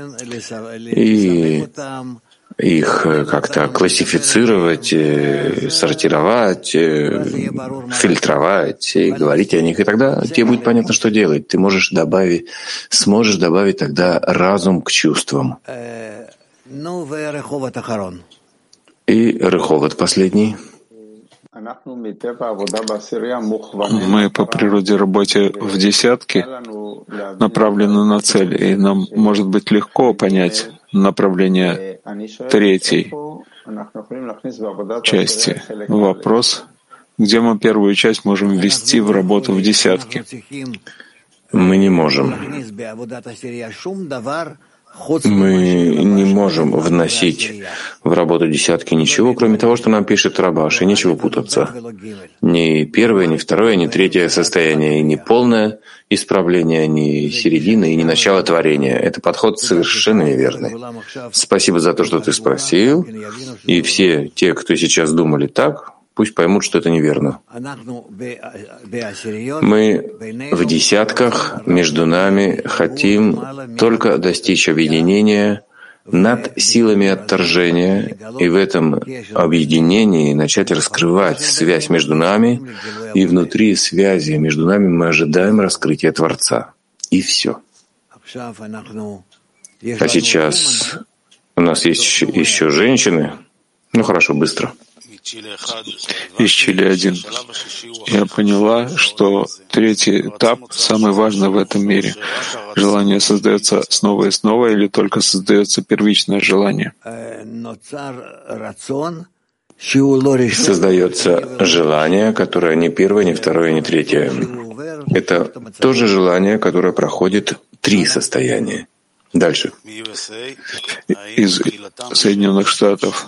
и их как-то классифицировать, сортировать, фильтровать и говорить о них. И тогда тебе будет понятно, что делать. Ты сможешь добавить тогда разум к чувствам. И Реховот последний. Мы по природе работе в десятке направлены на цель, и нам может быть легко понять направление третьей части. Вопрос, где мы первую часть можем ввести в работу в десятке? Мы не можем. Мы не можем вносить в работу десятки ничего, кроме того, что нам пишет Рабаш, и нечего путаться. Ни первое, ни второе, ни третье состояние, и ни полное исправление, ни середина, и ни начало творения. Это подход совершенно неверный. Спасибо за то, что ты спросил, и все те, кто сейчас думали так, пусть поймут, что это неверно. Мы в десятках между нами хотим только достичь объединения над силами отторжения, и в этом объединении начать раскрывать связь между нами, и внутри связи между нами мы ожидаем раскрытия Творца. И все. А сейчас у нас есть еще женщины. Хорошо, быстро. из Чили 1. Я поняла, что третий этап самый важный в этом мире. Желание создается снова и снова или только создается первичное желание? Создается желание, которое не первое, не второе, не третье. Это то же желание, которое проходит 3 состояния. Дальше. Из Соединенных Штатов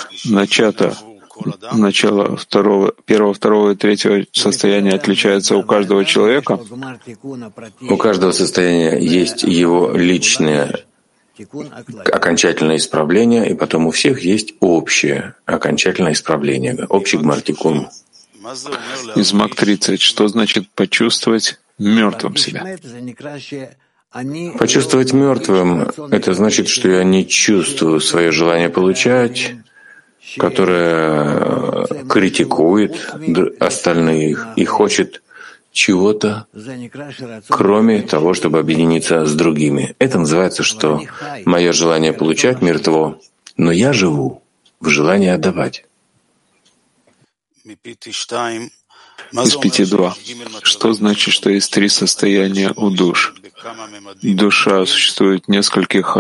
начало первого, второго и третьего состояния отличается у каждого человека? У каждого состояния есть его личное окончательное исправление, и потом у всех есть общее окончательное исправление, общий гмар-тикун. Из Мак 30. Что значит почувствовать мертвым себя? Почувствовать мертвым — это значит, что я не чувствую свое желание получать, которое критикует остальных и хочет чего-то, кроме того, чтобы объединиться с другими. Это называется, что мое желание получать мертво, но я живу в желании отдавать. Из 5.2. Что значит, что есть 3 состояния у душ? Душа существует в нескольких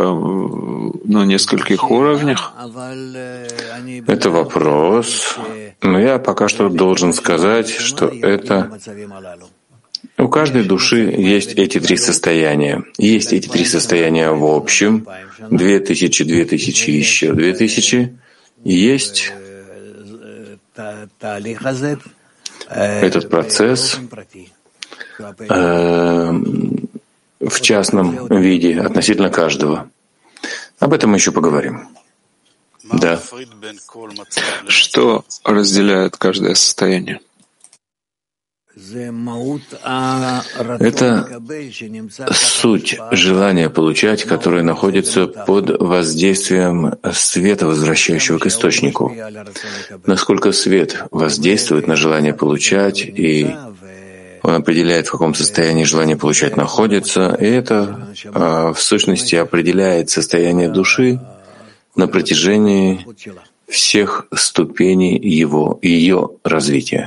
уровнях? Это вопрос, но я пока что должен сказать, что это у каждой души есть эти 3 состояния. Есть эти 3 состояния в общем, 2000, 2000, еще 2000. Есть этот процесс в частном виде относительно каждого. Об этом мы еще поговорим. Да. Что разделяет каждое состояние? Это суть желания получать, которое находится под воздействием света, возвращающего к источнику. Насколько свет воздействует на желание получать, и он определяет, в каком состоянии желание получать находится, и это в сущности определяет состояние души на протяжении всех ступеней ее развития.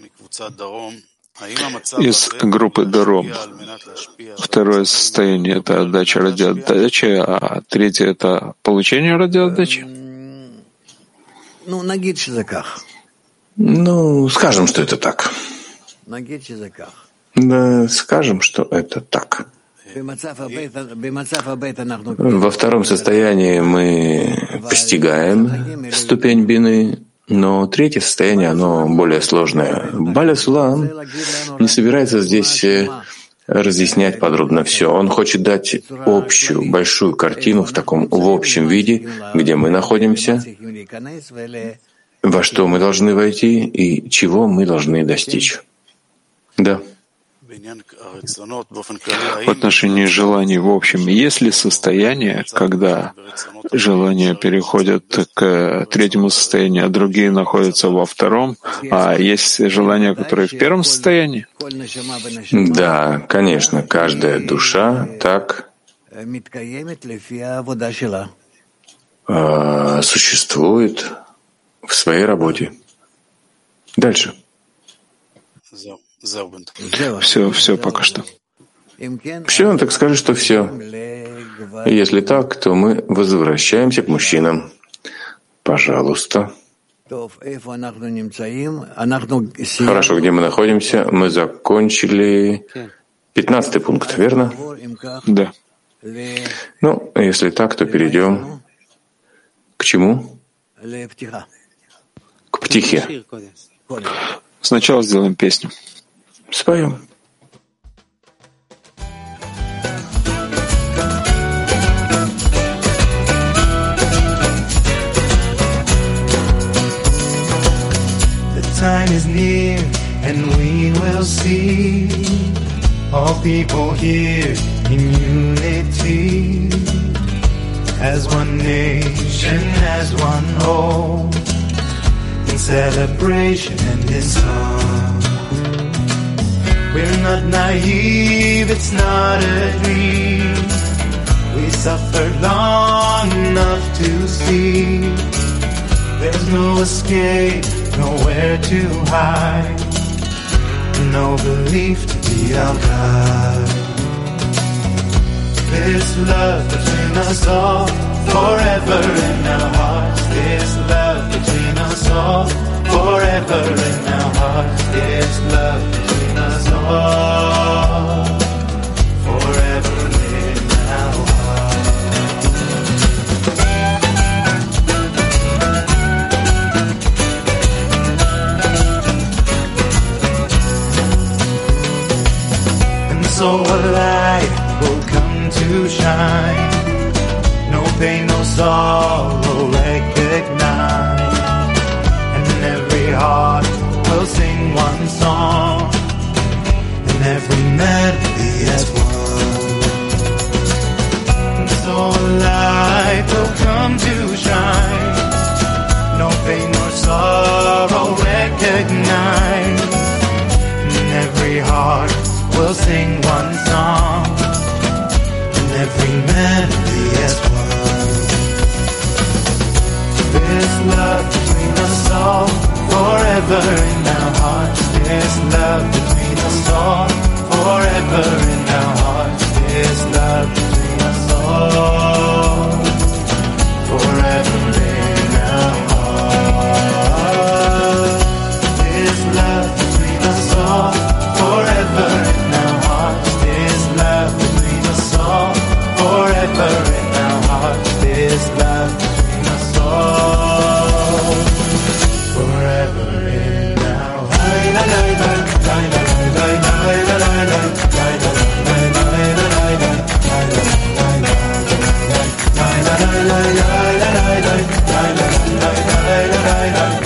Из группы Даром. Второе состояние — это отдача ради отдачи, а третье — это получение ради отдачи. Скажем, что это так. Да, скажем, что это так. Во втором состоянии мы постигаем ступень бины, но третье состояние, оно более сложное. Баля Сулам не собирается здесь разъяснять подробно все. Он хочет дать общую, большую картину в общем виде, где мы находимся, во что мы должны войти и чего мы должны достичь. Да. В отношении желаний в общем, есть ли состояние, когда желания переходят к третьему состоянию, а другие находятся во втором, а есть желания, которые в первом состоянии? Да, конечно, каждая душа так существует в своей работе. Дальше. Все пока что. Все, так скажи, что все. Если так, то мы возвращаемся к мужчинам. Пожалуйста. Хорошо, где мы находимся? Мы закончили 15-й пункт, верно? Да. Если так, то перейдем к чему? К птихе. Сначала сделаем песню. Споем. The time is near and we will see all people here in unity as one nation, as one whole, in celebration and in song. We're not naive, it's not a dream. We suffered long enough to see there's no escape nowhere to hide, no belief to be our guide. This love between us all, forever in our hearts. This love between us all, forever in our hearts. This love between us all, forever in our hearts. And so a light will come to shine, no pain, no sorrow recognize, and every heart will sing one song, and every melody as one. And so a light will come to shine, no pain, no sorrow recognize, and every heart will sing one song, every melody as one. This love between us all, forever in our hearts. This love between us all, forever in our hearts. This love between us all, forever in our hearts. This love between us all, forever in our hearts. This love between us all, forever in our hearts. This love between us all, forever in our hearts.